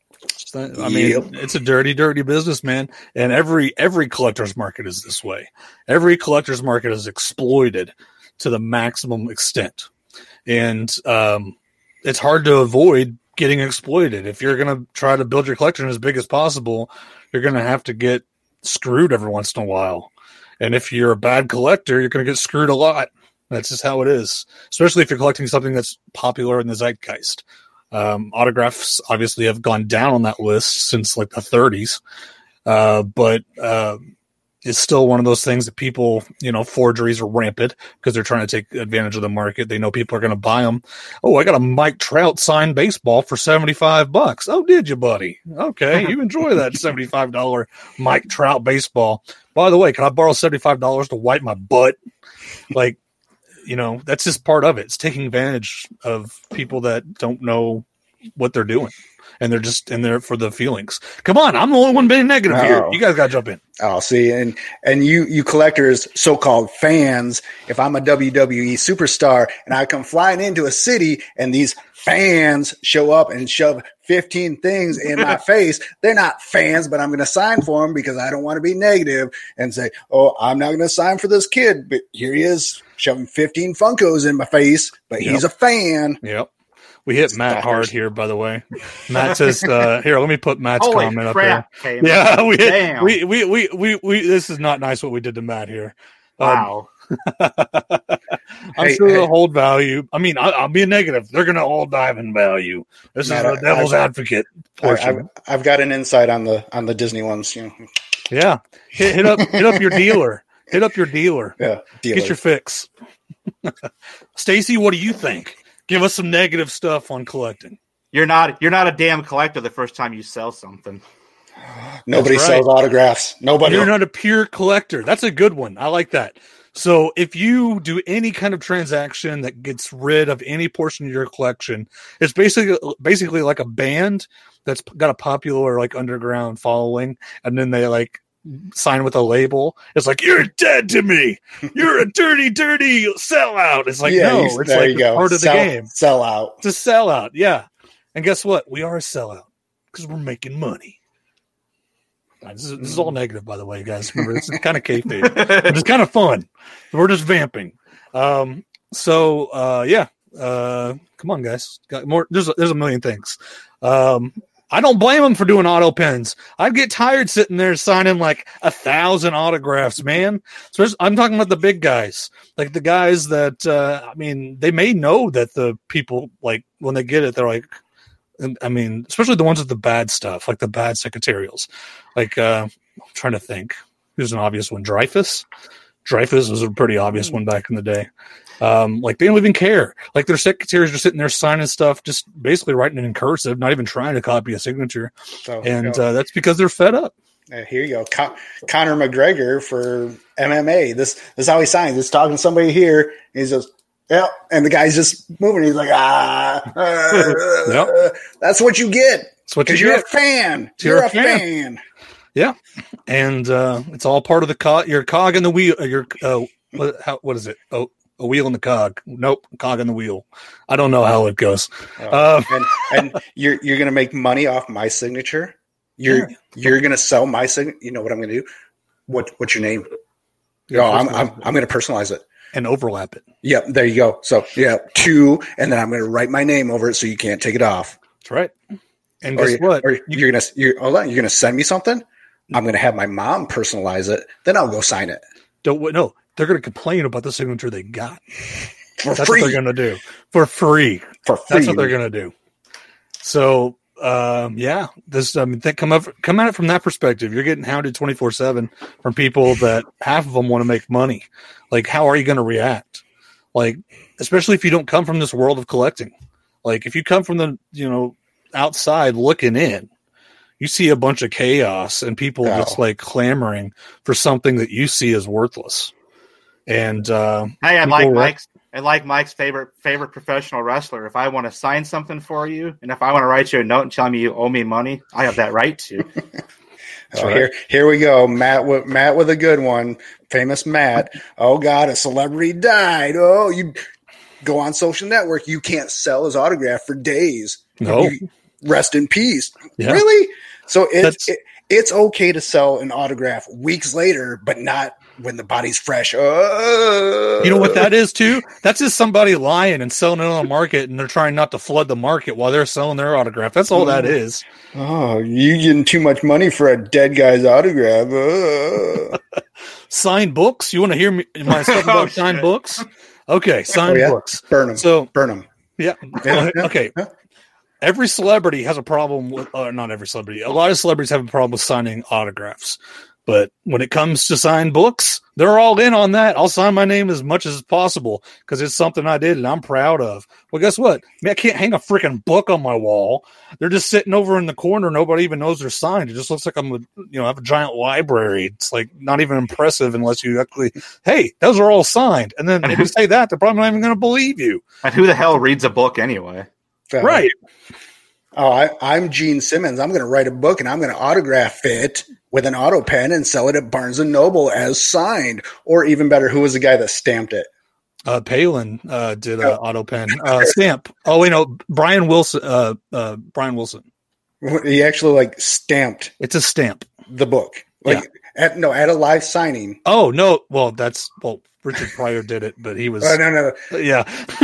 I mean, yep. It's a dirty, dirty business, man. And every every collector's market is this way. Every collector's market is exploited to the maximum extent. And um, it's hard to avoid getting exploited. If you're going to try to build your collection as big as possible, you're going to have to get screwed every once in a while. And if you're a bad collector, you're going to get screwed a lot. That's just how it is, especially if you're collecting something that's popular in the zeitgeist. Um, autographs obviously have gone down on that list since like the thirties, uh, but uh, it's still one of those things that people, you know, forgeries are rampant because they're trying to take advantage of the market. They know people are going to buy them. Oh, I got a Mike Trout signed baseball for seventy-five bucks. Oh, did you, buddy? Okay, you enjoy that seventy-five dollars Mike Trout baseball. By the way, can I borrow seventy-five dollars to wipe my butt? Like, you know, that's just part of it. It's taking advantage of people that don't know what they're doing. And they're just in there for the feelings. Come on, I'm the only one being negative oh. here. You guys got to jump in. Oh, see, and and you you collectors, so-called fans, if I'm a W W E superstar and I come flying into a city and these fans show up and shove fifteen things in my face, they're not fans, but I'm going to sign for them because I don't want to be negative and say, oh, I'm not going to sign for this kid, but here he is shoving fifteen Funkos in my face, but yep. he's a fan. Yep. We hit Matt hard here, by the way. Matt says, uh, here, let me put Matt's Holy comment crap, up there. Cayman. Yeah, we, hit, we, we, we, we, we, this is not nice what we did to Matt here. Wow. Um, I'm hey, sure hey. they'll hold value. I mean, I, I'll be a negative. They're going to all dive in value. This Matt, is the devil's I've, advocate portion. I've, I've got an insight on the on the Disney ones. You know. Yeah. Hit, hit up hit up your dealer. Hit up your dealer. Yeah, dealer. Get your fix. Stacey, what do you think? Give us some negative stuff on collecting. You're not you're not a damn collector the first time you sell something. Nobody right. sells autographs. Nobody. You're not a pure collector. That's a good one. I like that. So if you do any kind of transaction that gets rid of any portion of your collection, it's basically basically like a band that's got a popular like underground following, and then they like sign with a label. It's like, you're dead to me. You're a dirty, dirty sellout. It's like, Yeah, no, you- it's there like you go. part of the Sell- game. Sell out. It's a sellout, yeah. And guess what? We are a sellout because we're making money. This is, this is all negative, by the way, guys. Remember, this is kind of kayfabe, but it's kind of fun. We're just vamping. Um, so, uh, yeah. Uh, come on, guys. Got more. There's a, there's a million things. Um, I don't blame them for doing auto pens. I'd get tired sitting there signing like a thousand autographs, man. So there's- I'm talking about the big guys, like the guys that uh, I mean, they may know that the people like when they get it, they're like. And, I mean, especially the ones with the bad stuff, like the bad secretarials. Like, uh, I'm trying to think. Here's an obvious one. Dreyfus. Dreyfus was a pretty obvious one back in the day. Um, like, they don't even care. Like, their secretaries are sitting there signing stuff, just basically writing it in cursive, not even trying to copy a signature. So, And you know, uh, that's because they're fed up. uh, here you go. Con- Conor McGregor for M M A. This, this is how he signs. He's talking to somebody here. And he says, yeah, and the guy's just moving. He's like, ah, uh, Yep. that's what you get. That's what you Because you're get. a fan. You're You're, a a fan. fan. Yeah. And uh, it's all part of the cog, your cog in the wheel. uh, Your, uh, what, how, what is it? Oh, a wheel in the cog. Nope. Cog in the wheel. I don't know how it goes. Oh, Um, and and you're you're gonna make money off my signature. You're Yeah. you're gonna sell my signature. You know what I'm gonna do? What what's your name? Yeah, Oh, I'm I'm I'm gonna personalize it. and overlap it. Yep, there you go. So yeah, two, and then I'm gonna write my name over it so you can't take it off. That's right. And Or, guess you, what? or you're gonna you're hold on, you're gonna send me something. I'm gonna have my mom personalize it. Then I'll go sign it Don't no. They're going to complain about the signature they got. for That's free. what they're going to do for free. for free. That's what they're going to do. So um, yeah, this I mean, think, come up come at it from that perspective. You're getting hounded twenty-four seven from people that half of them want to make money. Like, how are you going to react? Like, especially if you don't come from this world of collecting. Like, if you come from the you know outside looking in. You see a bunch of chaos and people Oh. just like clamoring for something that you see as worthless. And uh, Hey, I people like re- Mike's. I like Mike's favorite favorite professional wrestler. If I want to sign something for you, and if I want to write you a note and tell me you owe me money, I have that right to. Oh, here, here we go. Matt with Matt with a good one. Famous Matt. Oh God, a celebrity died. Oh, you go on social network. You can't sell his autograph for days. No. You- rest in peace. Yeah. Really? So it's That's- it, it's okay to sell an autograph weeks later, but not when the body's fresh. Oh. You know what that is too? That's just somebody lying and selling it on the market, and they're trying not to flood the market while they're selling their autograph. That's all that is. Oh, you getting too much money for a dead guy's autograph? Oh. Signed books. You want to hear me, my stuff Oh, about signed shit. books? Okay, signed Oh, yeah? books. Burn them. So Burn them. yeah, Yeah, yeah, okay. yeah. Every celebrity has a problem with, uh, not every celebrity. A lot of celebrities have a problem with signing autographs. But when it comes to signed books, they're all in on that. I'll sign my name as much as possible because it's something I did and I'm proud of. Well, guess what? I mean, I can't hang a freaking book on my wall. They're just sitting over in the corner. Nobody even knows they're signed. It just looks like I'm, a, you know, I have a giant library. It's like not even impressive unless you actually, hey, those are all signed. And then if you say that, they're probably not even going to believe you. And who the hell reads a book anyway? So- Right. Oh, I, I'm Gene Simmons. I'm going to write a book and I'm going to autograph it with an auto pen and sell it at Barnes and Noble as signed. Or even better, who was the guy that stamped it? Uh, Palin uh, did Oh. an auto pen uh, stamp. Oh, wait, no, Brian Wilson. Uh, uh, Brian Wilson. He actually like stamped It's a stamp. the book. Like at no at a live signing. Oh no, well that's well Richard Pryor did it, but he was Oh no no. yeah.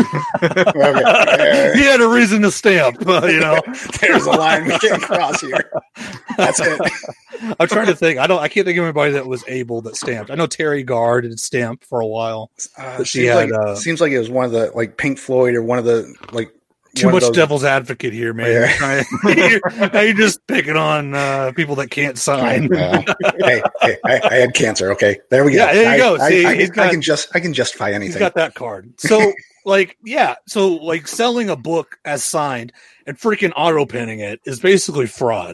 Okay. he had a reason to stamp. Uh, you know, There's a line we can't cross here. That's it. I'm trying to think. I don't. I can't think of anybody that was able that stamped. I know Terry Garr did stamp for a while. Uh, But she seems had, like uh, seems like it was one of the like Pink Floyd or one of the like Too one of much those- devil's advocate here, man. Yeah. You're trying- you're- now you're just picking on uh, people that can't sign. Well, hey, hey I, I had cancer. Okay, there we go. Yeah, there you I, go. I, See, I, he's can, got- I can just I can justify He's anything. got that card. So, like, yeah. So, like, selling a book as signed and freaking auto penning it is basically fraud.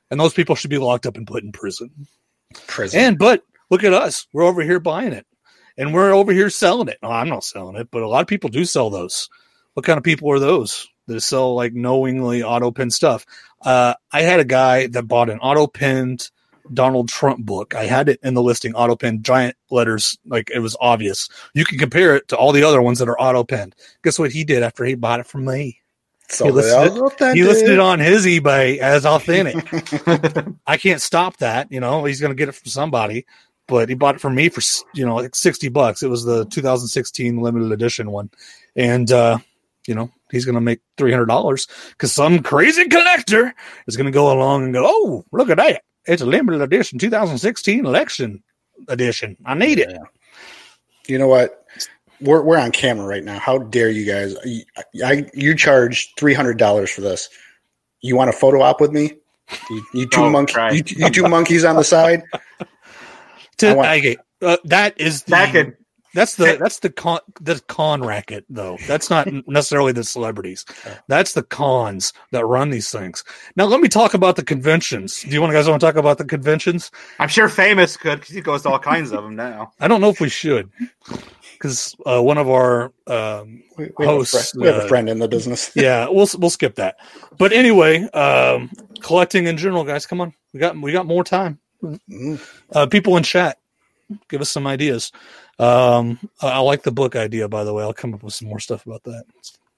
And those people should be locked up and put in prison. Prison. And, but look at us. We're over here buying it. And we're over here selling it. No, I'm not selling it, but a lot of people do sell those. What kind of people are those that sell like knowingly auto pen stuff? Uh, I had a guy that bought an auto penned Donald Trump book. I had it in the listing, auto pen, giant letters, like it was obvious. You can compare it to all the other ones that are auto penned. Guess what he did after he bought it from me? So he listed, it, he listed it on his eBay as authentic. I can't stop that. You know, he's going to get it from somebody, but he bought it from me for, you know, like sixty bucks. It was the two thousand sixteen limited edition one. And, uh, you know, he's going to make three hundred dollars because some crazy collector is going to go along and go, oh, look at that. It's a limited edition two thousand sixteen election edition. I need it. Yeah. You know what? We're we're on camera right now. How dare you guys? I, I you charge three hundred dollars for this. You want a photo op with me? You, you two Oh, monkeys. try. You, you two monkeys on the side. To, I want- okay, uh, that is the, That could that's the that's the con the con racket though. That's not necessarily the celebrities. That's the cons that run these things. Now let me talk about the conventions. Do you want guys want to talk about the conventions? I'm sure Famous could because he goes to all kinds of them now. I don't know if we should because uh, one of our um, We, we, have a hosts. friend, we have uh, a friend in the business. yeah, we'll we'll skip that. But anyway, um, collecting in general, guys, come on, we got we got more time. Mm. Uh, people in chat, give us some ideas. Um, I, I like the book idea, by the way. I'll come up with some more stuff about that.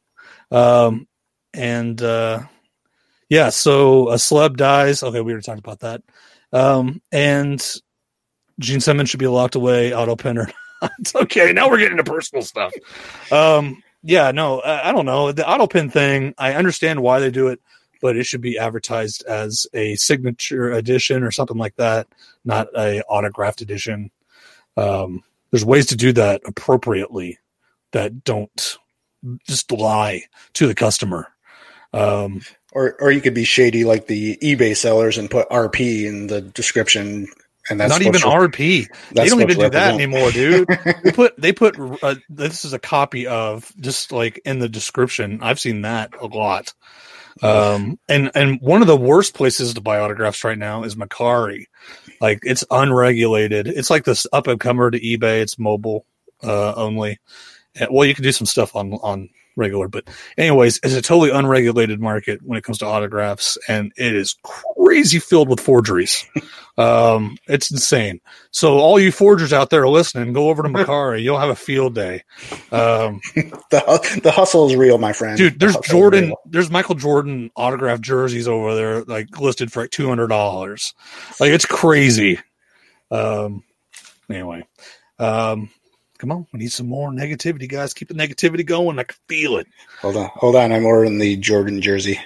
Um, and uh, yeah, so a celeb dies. Okay, we already talked about that. Um, and Gene Simmons should be locked away. Auto pen or not. Okay, now we're getting into personal stuff. Um, yeah, no, I, I don't know. The auto pen thing, I understand why they do it, but it should be advertised as a signature edition or something like that, not a autographed edition. Um, there's ways to do that appropriately that don't just lie to the customer. Um, Or or you could be shady like the eBay sellers and put R P in the description, and that's not even supposed to- R P. They that's don't even do supposed to that represent. anymore, dude. they put they put uh, this is a copy of just like in the description. I've seen that a lot. Um, and and one of the worst places to buy autographs right now is Macari. Like it's unregulated. It's like this up and comer to eBay. It's mobile uh, only. And, well, you can do some stuff on on regular, but anyways, it's a totally unregulated market when it comes to autographs, and it is crazy filled with forgeries. um, it's insane. So all you forgers out there listening, go over to Macari. You'll have a field day. Um, the the hustle is real, my friend. dude, there's The hustle is Jordan, real. there's Michael Jordan autographed jerseys over there, like listed for like two hundred dollars. Like it's crazy. Um, anyway, um, come on, we need some more negativity, guys. Keep the negativity going. I can feel it. Hold on, hold on. I'm ordering the Jordan jersey.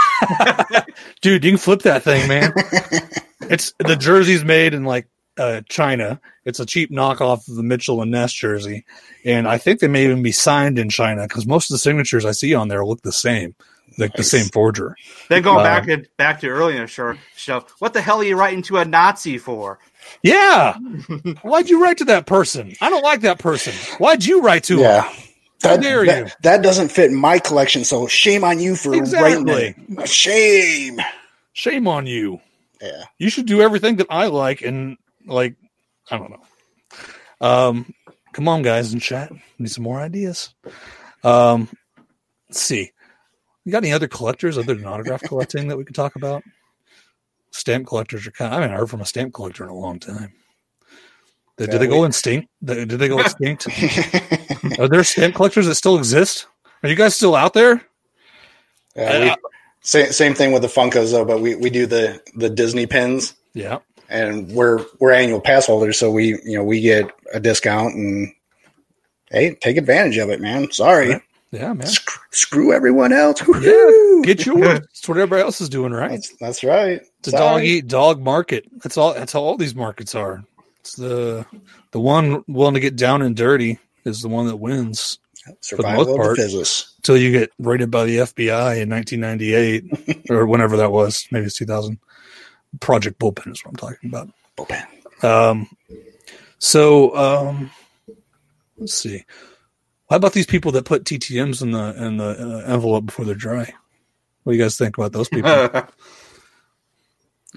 Dude, you can flip that thing, man. It's the jersey's made in like uh, China. It's a cheap knockoff of the Mitchell and Ness jersey, and I think they may even be signed in China because most of the signatures I see on there look the same, like the Nice. same forger. Then going Uh, back to back to earlier show, show, what the hell are you writing to a Nazi for? Yeah, why'd you write to that person? I don't like that person. Why'd you write to him? Yeah. That, dare that, you. that doesn't fit in my collection, so shame on you for Exactly. writing it. Shame. Shame on you. Yeah. You should do everything that I like, and like, I don't know. Um, come on, guys, in chat. Need some more ideas. Um, let's see. You got any other collectors other than autograph collecting that we could talk about? Stamp collectors are kind of, I haven't heard from a stamp collector in a long time. Did, Yeah, did they go we- extinct? Did they go extinct? Are there stamp collectors that still exist? Are you guys still out there? Yeah, we, Uh, same, same thing with the Funkos, though, but we, we do the, the Disney pins, Yeah. and we're we're annual pass holders, so we you know we get a discount, and hey, take advantage of it, man. Sorry, Right. Yeah, man. Sc- screw everyone else. Yeah, Woo-hoo. get yours. That's what everybody else is doing, right? That's, that's right. It's a Sorry. dog eat dog market. That's all. That's how all these markets are. It's the the one willing to get down and dirty is the one that wins Survival most of the part. fittest. until you get raided by the F B I in nineteen ninety-eight or whenever that was. Maybe it's two thousand. Project Bullpen is what I'm talking about. Bullpen. Um, so um, let's see. How about these people that put T T Ms in the in the uh, envelope before they're dry? What do you guys think about those people?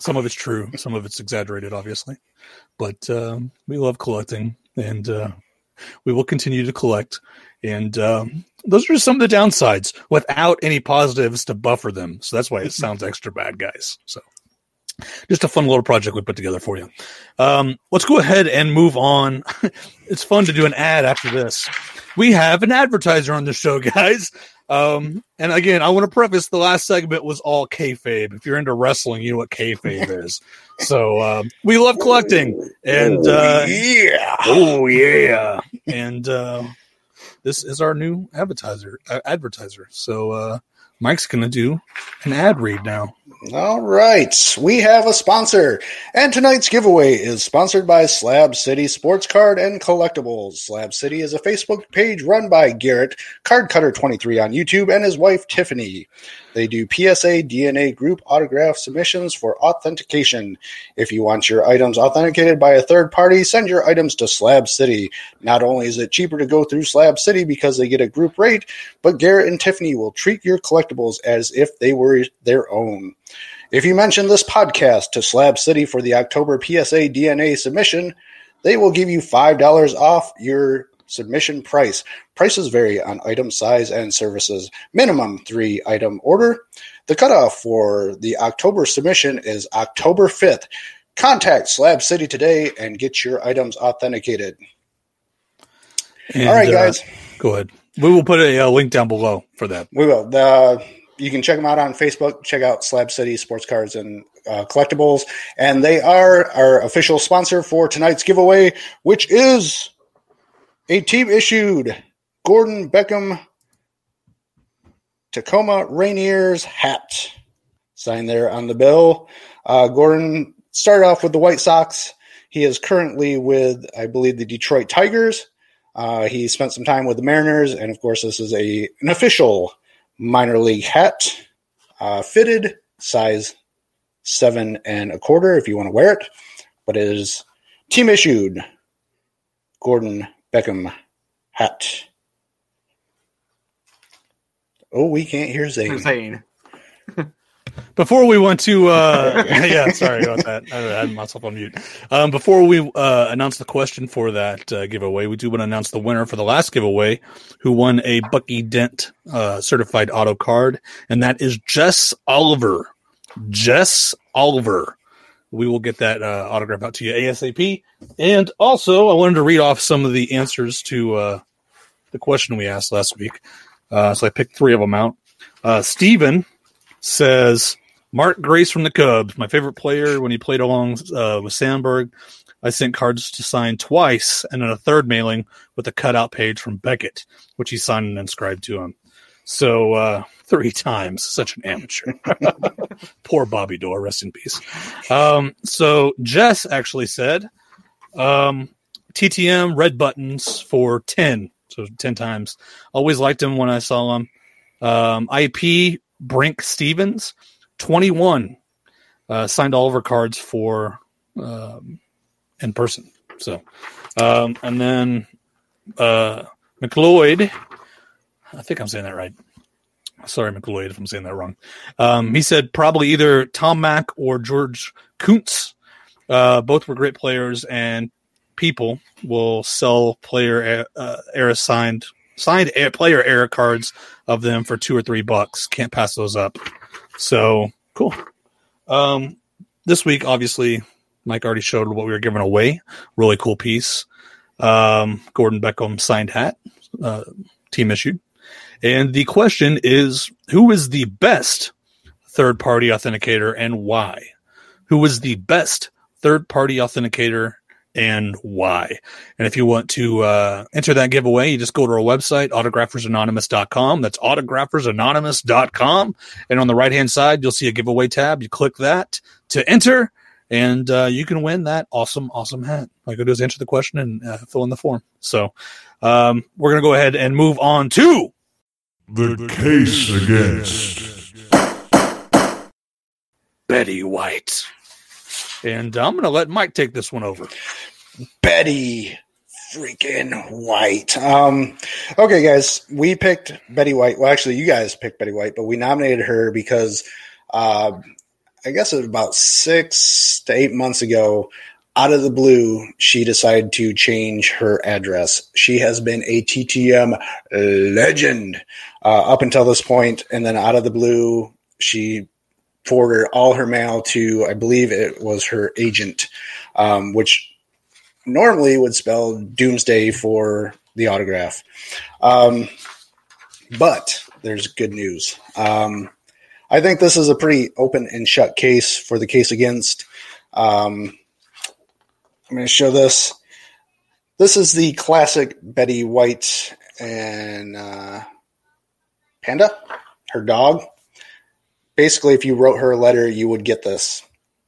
some of it's true, some of it's exaggerated, obviously. But um, we love collecting, and uh, we will continue to collect. And um, those are some of the downsides without any positives to buffer them. So that's why it sounds extra bad, guys. So just a fun little project we put together for you. Um, let's go ahead and move on. It's fun to do an ad after this. We have an advertiser on the show, guys. Um, and again, I want to preface the last segment was all kayfabe. If you're into wrestling, you know what kayfabe is. So um, we love collecting. And uh, oh, yeah. Oh, yeah. And uh, this is our new advertiser. Uh, advertiser. So uh, Mike's going to do an ad read now. All right. We have a sponsor. And tonight's giveaway is sponsored by Slab City Sports Card and Collectibles. Slab City is a Facebook page run by Garrett, Card Cutter twenty-three on YouTube, and his wife, Tiffany. They do P S A D N A group autograph submissions for authentication. If you want your items authenticated by a third party, send your items to Slab City. Not only is it cheaper to go through Slab City because they get a group rate, but Garrett and Tiffany will treat your collectibles as if they were their own. If you mention this podcast to Slab City for the October P S A D N A submission, they will give you five dollars off your submission price. Prices vary on item size and services. Minimum three item order. The cutoff for the October submission is October fifth. Contact Slab City today and get your items authenticated. And, all right, uh, guys. Go ahead. We will put a, a link down below for that. We will. The, you can check them out on Facebook. Check out Slab City Sports Cards and uh, Collectibles. And they are our official sponsor for tonight's giveaway, which is a team-issued Gordon Beckham Tacoma Rainiers hat. Signed there on the bill. Uh, Gordon started off with the White Sox. He is currently with, I believe, the Detroit Tigers. Uh, he spent some time with the Mariners, and, of course, this is a an official minor league hat. Uh, fitted, size seven and a quarter if you want to wear it. But it is team-issued Gordon Beckham hat. Oh, we can't hear Zane. Zane. Before we went to, uh, yeah, sorry about that. I had myself on mute. Um, before we uh, announce the question for that uh, giveaway, we do want to announce the winner for the last giveaway, who won a Bucky Dent uh, certified auto card, and that is Jess Oliver. Jess Oliver. We will get that uh, autograph out to you ASAP. And also, I wanted to read off some of the answers to uh, the question we asked last week. Uh, so I picked three of them out. Uh, Steven says, Mark Grace from the Cubs, my favorite player when he played along uh, with Sandberg. I sent cards to sign twice and then a third mailing with a cutout page from Beckett, which he signed and inscribed to him. So uh, three times. Such an amateur. Poor Bobby Doerr. Rest in peace. Um, so Jess actually said um, T T M red buttons for ten. So ten times. Always liked him when I saw him. Um, I P Brink Stevens, twenty-one. Uh, signed all of her cards for um, in person. So, um, and then uh, McLeod, I think I'm saying that right. Sorry, McLeod, if I'm saying that wrong. Um, he said probably either Tom Mack or George Kuntz. Uh, both were great players, and people will sell player uh, era signed signed player era cards of them for two or three bucks. Can't pass those up. So cool. Um, this week, obviously, Mike already showed what we were giving away. Really cool piece. Um, Gordon Beckham signed hat, uh, team issued. And the question is, who is the best third-party authenticator and why? Who is the best third-party authenticator and why? And if you want to uh, enter that giveaway, you just go to our website, autographers anonymous dot com. That's autographers anonymous dot com. And on the right-hand side, you'll see a giveaway tab. You click that to enter, and uh, you can win that awesome, awesome hat. All you got to do is answer the question and uh, fill in the form. So um, we're going to go ahead and move on to the case against Betty White. And I'm going to let Mike take this one over. Betty freaking White. Um, okay, guys, we picked Betty White. Well, actually, you guys picked Betty White, but we nominated her because uh, I guess it was about six to eight months ago, out of the blue, she decided to change her address. She has been a T T M legend uh, up until this point, and then out of the blue, she forwarded all her mail to, I believe it was her agent, um, which normally would spell doomsday for the autograph. Um, but there's good news. Um, I think this is a pretty open and shut case for the case against. Um, I'm going to show this. This is the classic Betty White and uh, Panda, her dog. Basically, if you wrote her a letter, you would get this.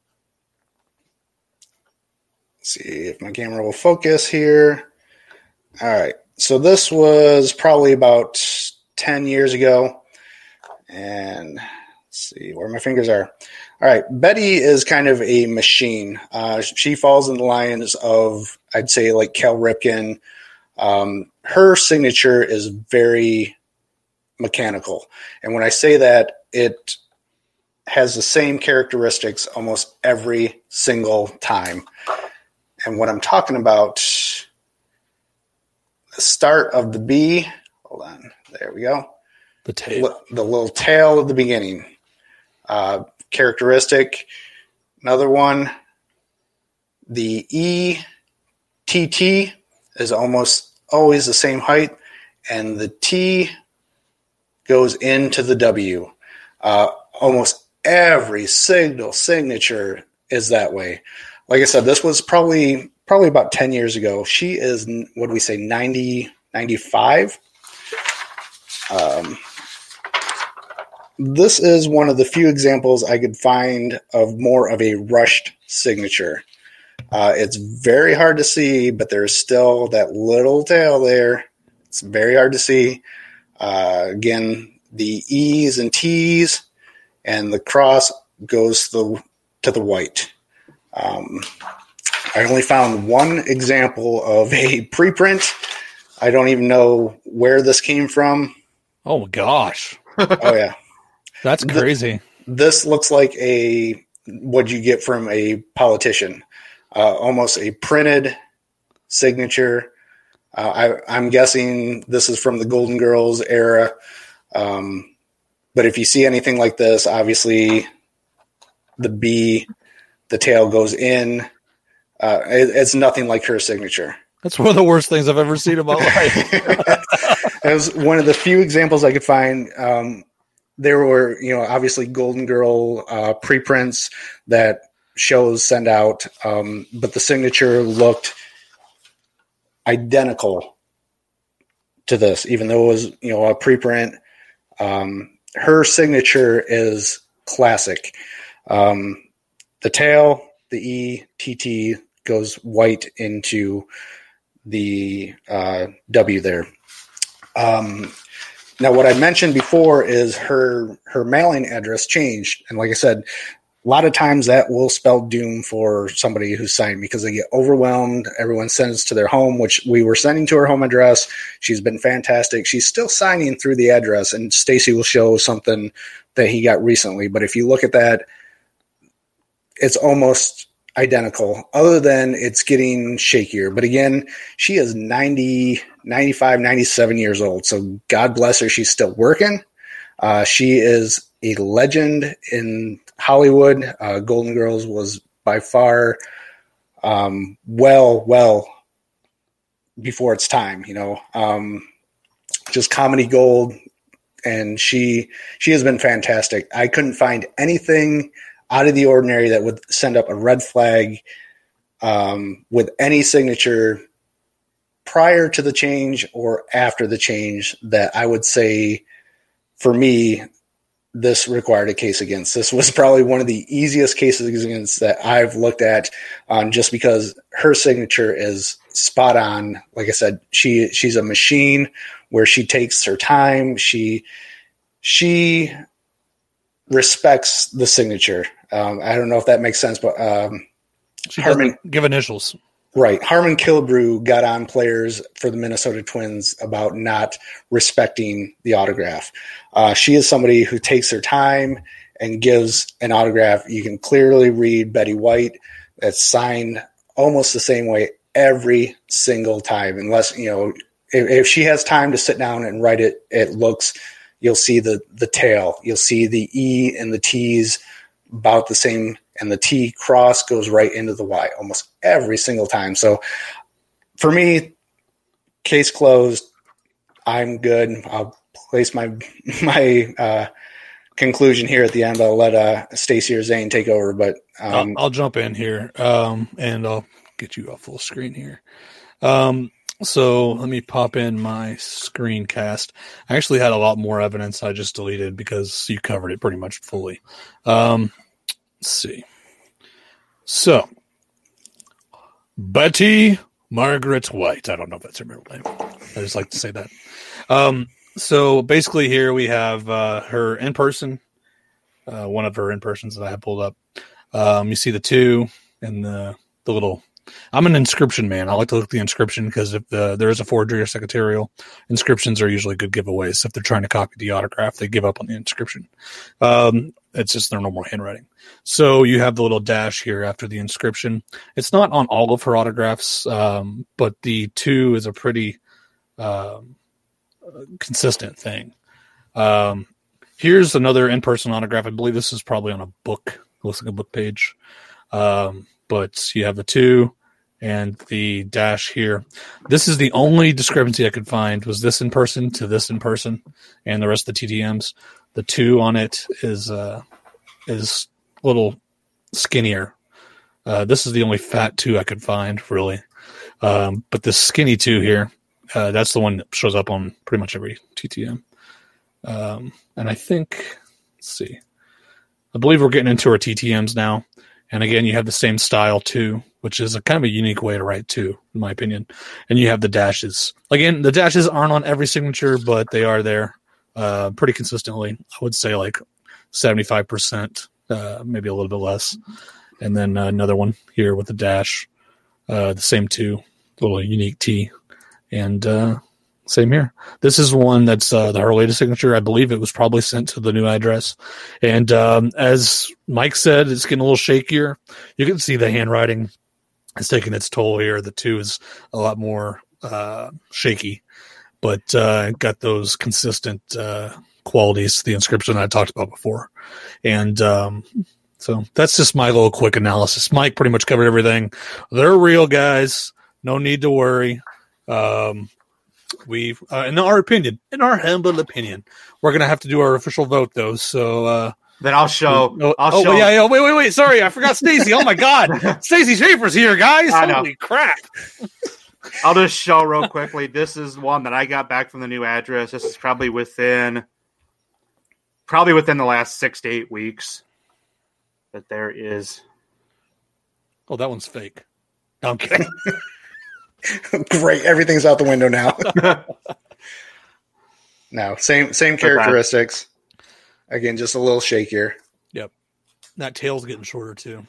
Let's see if my camera will focus here. All right. So this was probably about ten years ago. And let's see where my fingers are. All right. Betty is kind of a machine. Uh, she falls in the lines of, I'd say, like Cal Ripken. Um, her signature is very mechanical. And when I say that, it has the same characteristics almost every single time. And what I'm talking about, the start of the B, hold on, there we go. The tail. The little tail at the beginning. Uh, characteristic. Another one, the E T T is almost always the same height, and the T goes into the W. Uh, almost every signal signature is that way. Like I said, this was probably probably about ten years ago. She is, what do we say, ninety, ninety-five? Um, this is one of the few examples I could find of more of a rushed signature. Uh, it's very hard to see, but there's still that little tail there. It's very hard to see. Uh, again, the E's and T's, and the cross goes to the, to the white. Um, I only found one example of a preprint. I don't even know where this came from. Oh my gosh. Oh yeah. That's crazy. This looks like a, what you get from a politician, uh, almost a printed signature. Uh, I, I'm guessing this is from the Golden Girls era. Um, but if you see anything like this, obviously the B, the tail goes in. Uh, it, it's nothing like her signature. That's one of the worst things I've ever seen in my life. It was one of the few examples I could find. Um, there were, you know, obviously Golden Girl uh, preprints that shows send out, um, but the signature looked identical to this, even though it was, you know, a preprint. Um, her signature is classic. Um, the tail, the E, T T goes white into the uh, W there. Um, now, what I mentioned before is her her mailing address changed, and like I said, a lot of times that will spell doom for somebody who's signed because they get overwhelmed. Everyone sends to their home, which we were sending to her home address. She's been fantastic. She's still signing through the address, and Stacy will show something that he got recently. But if you look at that, it's almost identical, other than it's getting shakier. But again, she is ninety, ninety-five, ninety-seven years old. So God bless her. She's still working. Uh, she is a legend in Hollywood. Uh, Golden Girls was by far um, well, well before its time, you know, um, just comedy gold. And she, she has been fantastic. I couldn't find anything out of the ordinary that would send up a red flag um, with any signature prior to the change or after the change that I would say, for me, this required a case against. This was probably one of the easiest cases against that I've looked at, um, just because her signature is spot on. Like I said, she she's a machine where she takes her time. She she respects the signature. Um, I don't know if that makes sense, but um, She Harmon, doesn't give initials. right. Harmon Killebrew got on players for the Minnesota Twins about not respecting the autograph. Uh, she is somebody who takes her time and gives an autograph. You can clearly read Betty White. That's signed almost the same way every single time, unless, you know, if, if she has time to sit down and write it, it looks, you'll see the, the tail, you'll see the E and the T's about the same, and the T cross goes right into the Y almost every single time. So for me, case closed. I'm good. I'll place my, my, uh, conclusion here at the end. I'll let uh, Stacy or Zane take over, but um, I'll, I'll jump in here um, and I'll get you off full screen here. Um, so let me pop in my screencast. I actually had a lot more evidence I just deleted because you covered it pretty much fully. Um, let's see. So Betty Margaret White. I don't know if that's her middle name. I just like to say that. Um, So basically here we have uh, her in person, uh, one of her in persons that I have pulled up. Um, you see the two and the the little. I'm an inscription man. I like to look at the inscription because if the, there is a forgery or secretarial, inscriptions are usually good giveaways. If they're trying to copy the autograph, they give up on the inscription. Um, it's just their normal handwriting. So you have the little dash here after the inscription. It's not on all of her autographs, um, but the two is a pretty. Um, consistent thing. Um, here's another in-person autograph. I believe this is probably on a book. It looks like a book page. Um, but you have the two and the dash here. This is the only discrepancy I could find was this in person to this in person and the rest of the T T Ms. The two on it is, uh, is a little skinnier. Uh, this is the only fat two I could find really. Um, but this skinny two here, Uh, that's the one that shows up on pretty much every T T M. Um, and I think, let's see, I believe we're getting into our T T Ms now. And again, you have the same style too, which is a kind of a unique way to write too, in my opinion. And you have the dashes. Again, the dashes aren't on every signature, but they are there uh, pretty consistently. I would say like seventy-five percent, uh, maybe a little bit less. And then uh, another one here with the dash, uh, the same two, little unique T. And uh, same here. This is one that's uh, the her latest signature. I believe it was probably sent to the new address. And um, as Mike said, it's getting a little shakier. You can see the handwriting is taking its toll here. The two is a lot more uh, shaky, but uh, got those consistent uh, qualities, the inscription I talked about before. And um, so that's just my little quick analysis. Mike pretty much covered everything. They're real, guys. No need to worry. Um, we, uh, in our opinion, in our humble opinion, we're going to have to do our official vote though. So, uh, then I'll show, oh, I'll oh, show. yeah, yeah. Wait, wait, wait. Sorry. I forgot Stacy. Oh my God. Stacy Schaefer's here, guys. I know. Holy crap. I'll just show real quickly. This is one that I got back from the new address. This is probably within, probably within the last six to eight weeks that there is. Oh, that one's fake. No, I'm kidding. Great. Everything's out the window now. No, same same characteristics. Again, just a little shakier. Yep. That tail's getting shorter too.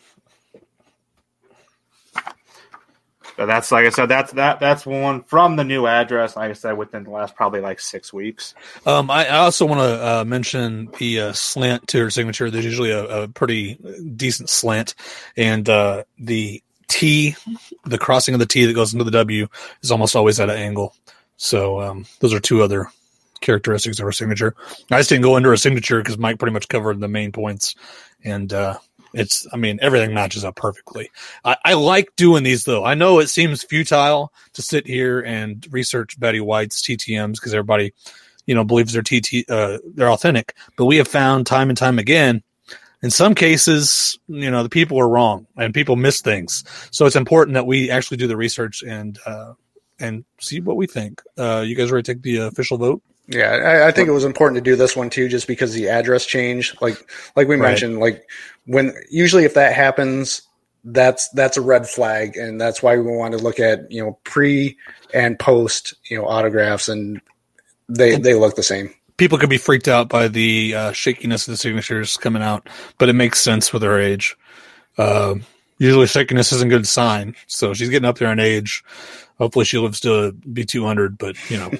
But that's, like I said, that's that that's one from the new address. Like I said, within the last probably like six weeks. Um, I, I also want to uh, mention the uh, slant to her signature. There's usually a, a pretty decent slant, and uh, the T, the crossing of the T that goes into the W is almost always at an angle. So um, those are two other characteristics of her signature. I just didn't go into her signature because Mike pretty much covered the main points, and uh, it's, I mean, everything matches up perfectly. I, I like doing these though. I know it seems futile to sit here and research Betty White's T T Ms because everybody, you know, believes they're T T, uh, they're authentic, but we have found time and time again, in some cases, you know, the people are wrong and people miss things. So it's important that we actually do the research and uh, and see what we think. Uh, you guys ready to take the uh, official vote? Yeah, I, I think it was important to do this one too, just because the address changed. Like, like we Right. mentioned, like when usually if that happens, that's that's a red flag, and that's why we want to look at, you know, pre and post, you know, autographs, and they they look the same. People could be freaked out by the uh, shakiness of the signatures coming out, but it makes sense with her age. Uh, usually shakiness isn't a good sign, so she's getting up there in age. Hopefully she lives to be two hundred, but, you know,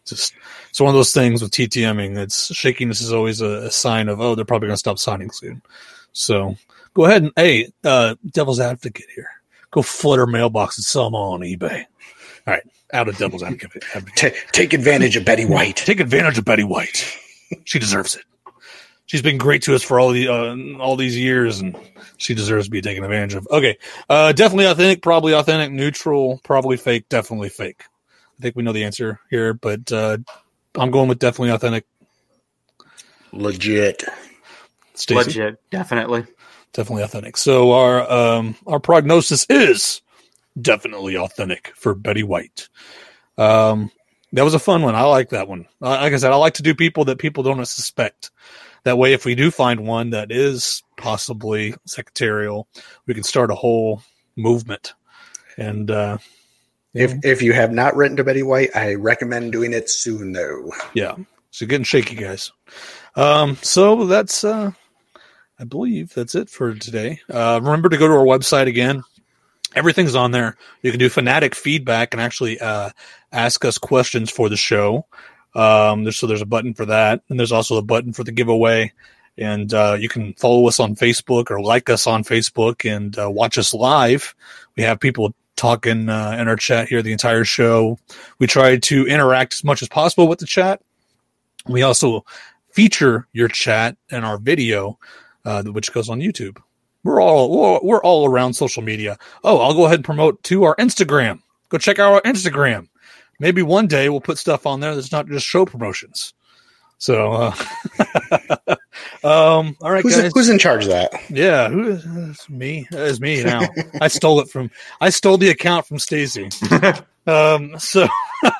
Just it's one of those things with TTMing. It's shakiness is always a, a sign of, oh, they're probably going to stop signing soon. So go ahead and, hey, uh, devil's advocate here. Go flood our mailbox and sell them all on eBay. All right, out of devil's advocate. T- take advantage of Betty White. Take advantage of Betty White. She deserves it. She's been great to us for all the uh, all these years, and she deserves to be taken advantage of. Okay, uh, definitely authentic, probably authentic, neutral, probably fake, definitely fake. I think we know the answer here, but uh, I'm going with definitely authentic. Legit. Stacey? Legit, definitely. Definitely authentic. So our um, our prognosis is definitely authentic for Betty White. Um, that was a fun one. I like that one. Uh, like I said, I like to do people that people don't suspect. That way, if we do find one that is possibly secretarial, we can start a whole movement. And uh, if know. if you have not written to Betty White, I recommend doing it soon, though. Yeah. So getting shaky, guys. Um, so that's, uh, I believe that's it for today. Uh, remember to go to our website again. Everything's on there. You can do fanatic feedback and actually uh, ask us questions for the show. Um, there's, so there's a button for that. And there's also a button for the giveaway. And uh, you can follow us on Facebook or like us on Facebook and uh, watch us live. We have people talking uh, in our chat here the entire show. We try to interact as much as possible with the chat. We also feature your chat in our video, uh, which goes on YouTube. We're all we're all around social media. Oh, I'll go ahead and promote to our Instagram. Go check out our Instagram. Maybe one day we'll put stuff on there that's not just show promotions. So, uh, um, all right, who's, guys. Who's in charge of that? Yeah, who is it's me? It's me now. I stole it from. I stole the account from Stacy. um, so,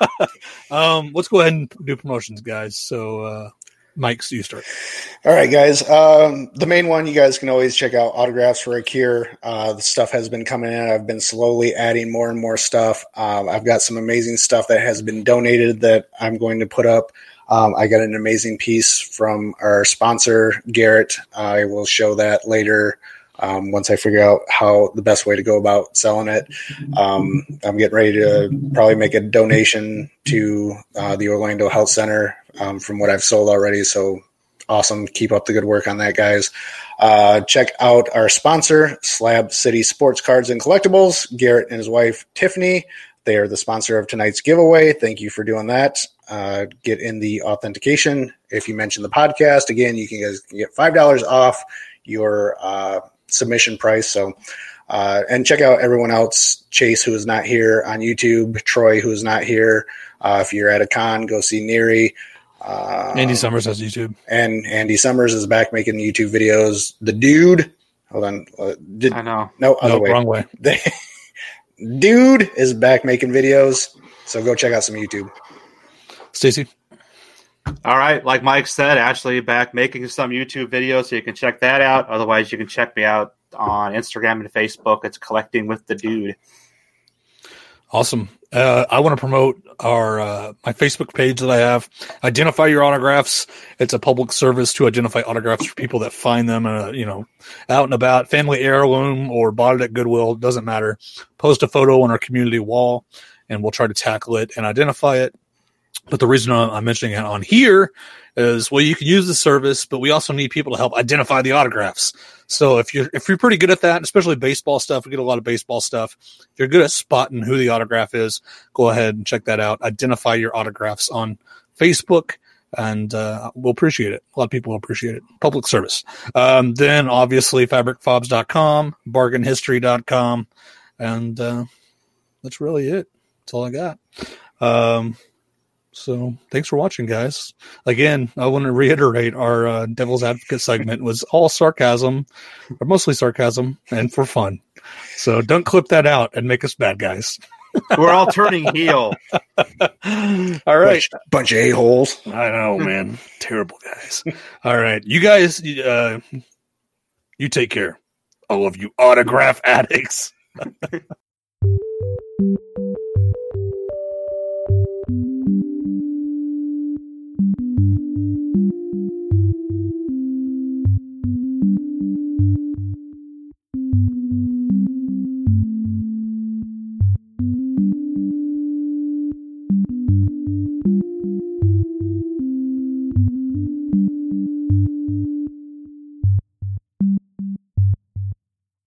um, let's go ahead and do promotions, guys. So, uh, Mike, so you start. All right, guys. Um, the main one, you guys can always check out Autographs for Akir. Uh, the stuff has been coming in. I've been slowly adding more and more stuff. Um, I've got some amazing stuff that has been donated that I'm going to put up. Um, I got an amazing piece from our sponsor, Garrett. I will show that later um, once I figure out how the best way to go about selling it. Um, I'm getting ready to probably make a donation to uh, the Orlando Health Center um, from what I've sold already. So awesome. Keep up the good work on that, guys. Uh, check out our sponsor, Slab City Sports Cards and Collectibles, Garrett and his wife, Tiffany. They are the sponsor of tonight's giveaway. Thank you for doing that. Uh, get in the authentication. If you mention the podcast, again, you can guys get five dollars off your uh, submission price. So, uh, and check out everyone else, Chase, who is not here on YouTube, Troy, who is not here. Uh, if you're at a con, go see Neary. Uh, Andy Summers has YouTube. And Andy Summers is back making YouTube videos. The dude, hold on. Uh, did, I know. No, other no, way. wrong way. They, dude is back making videos. So go check out some YouTube. Stacy? All right. Like Mike said, Ashley back making some YouTube videos, so you can check that out. Otherwise, you can check me out on Instagram and Facebook. It's Collecting with the Dude. Awesome. Uh, I want to promote our uh, my Facebook page that I have. Identify your autographs. It's a public service to identify autographs for people that find them, uh, you know, out and about, family heirloom or bought it at Goodwill. Doesn't matter. Post a photo on our community wall, and we'll try to tackle it and identify it. But the reason I'm mentioning it on here is, well, you can use the service, but we also need people to help identify the autographs. So if you're if you're pretty good at that, especially baseball stuff, we get a lot of baseball stuff. If you're good at spotting who the autograph is, go ahead and check that out. Identify your autographs on Facebook, and uh, we'll appreciate it. A lot of people will appreciate it. Public service. Um, then, obviously, fabric fobs dot com, bargain history dot com, and uh, that's really it. That's all I got. Um, So thanks for watching, guys. Again, I want to reiterate our uh, Devil's Advocate segment was all sarcasm, or mostly sarcasm, and for fun. So don't clip that out and make us bad guys. We're all turning heel. All right. Bunch, bunch of a-holes. I know, man. Terrible guys. All right. You guys, uh, you take care. All of you autograph addicts.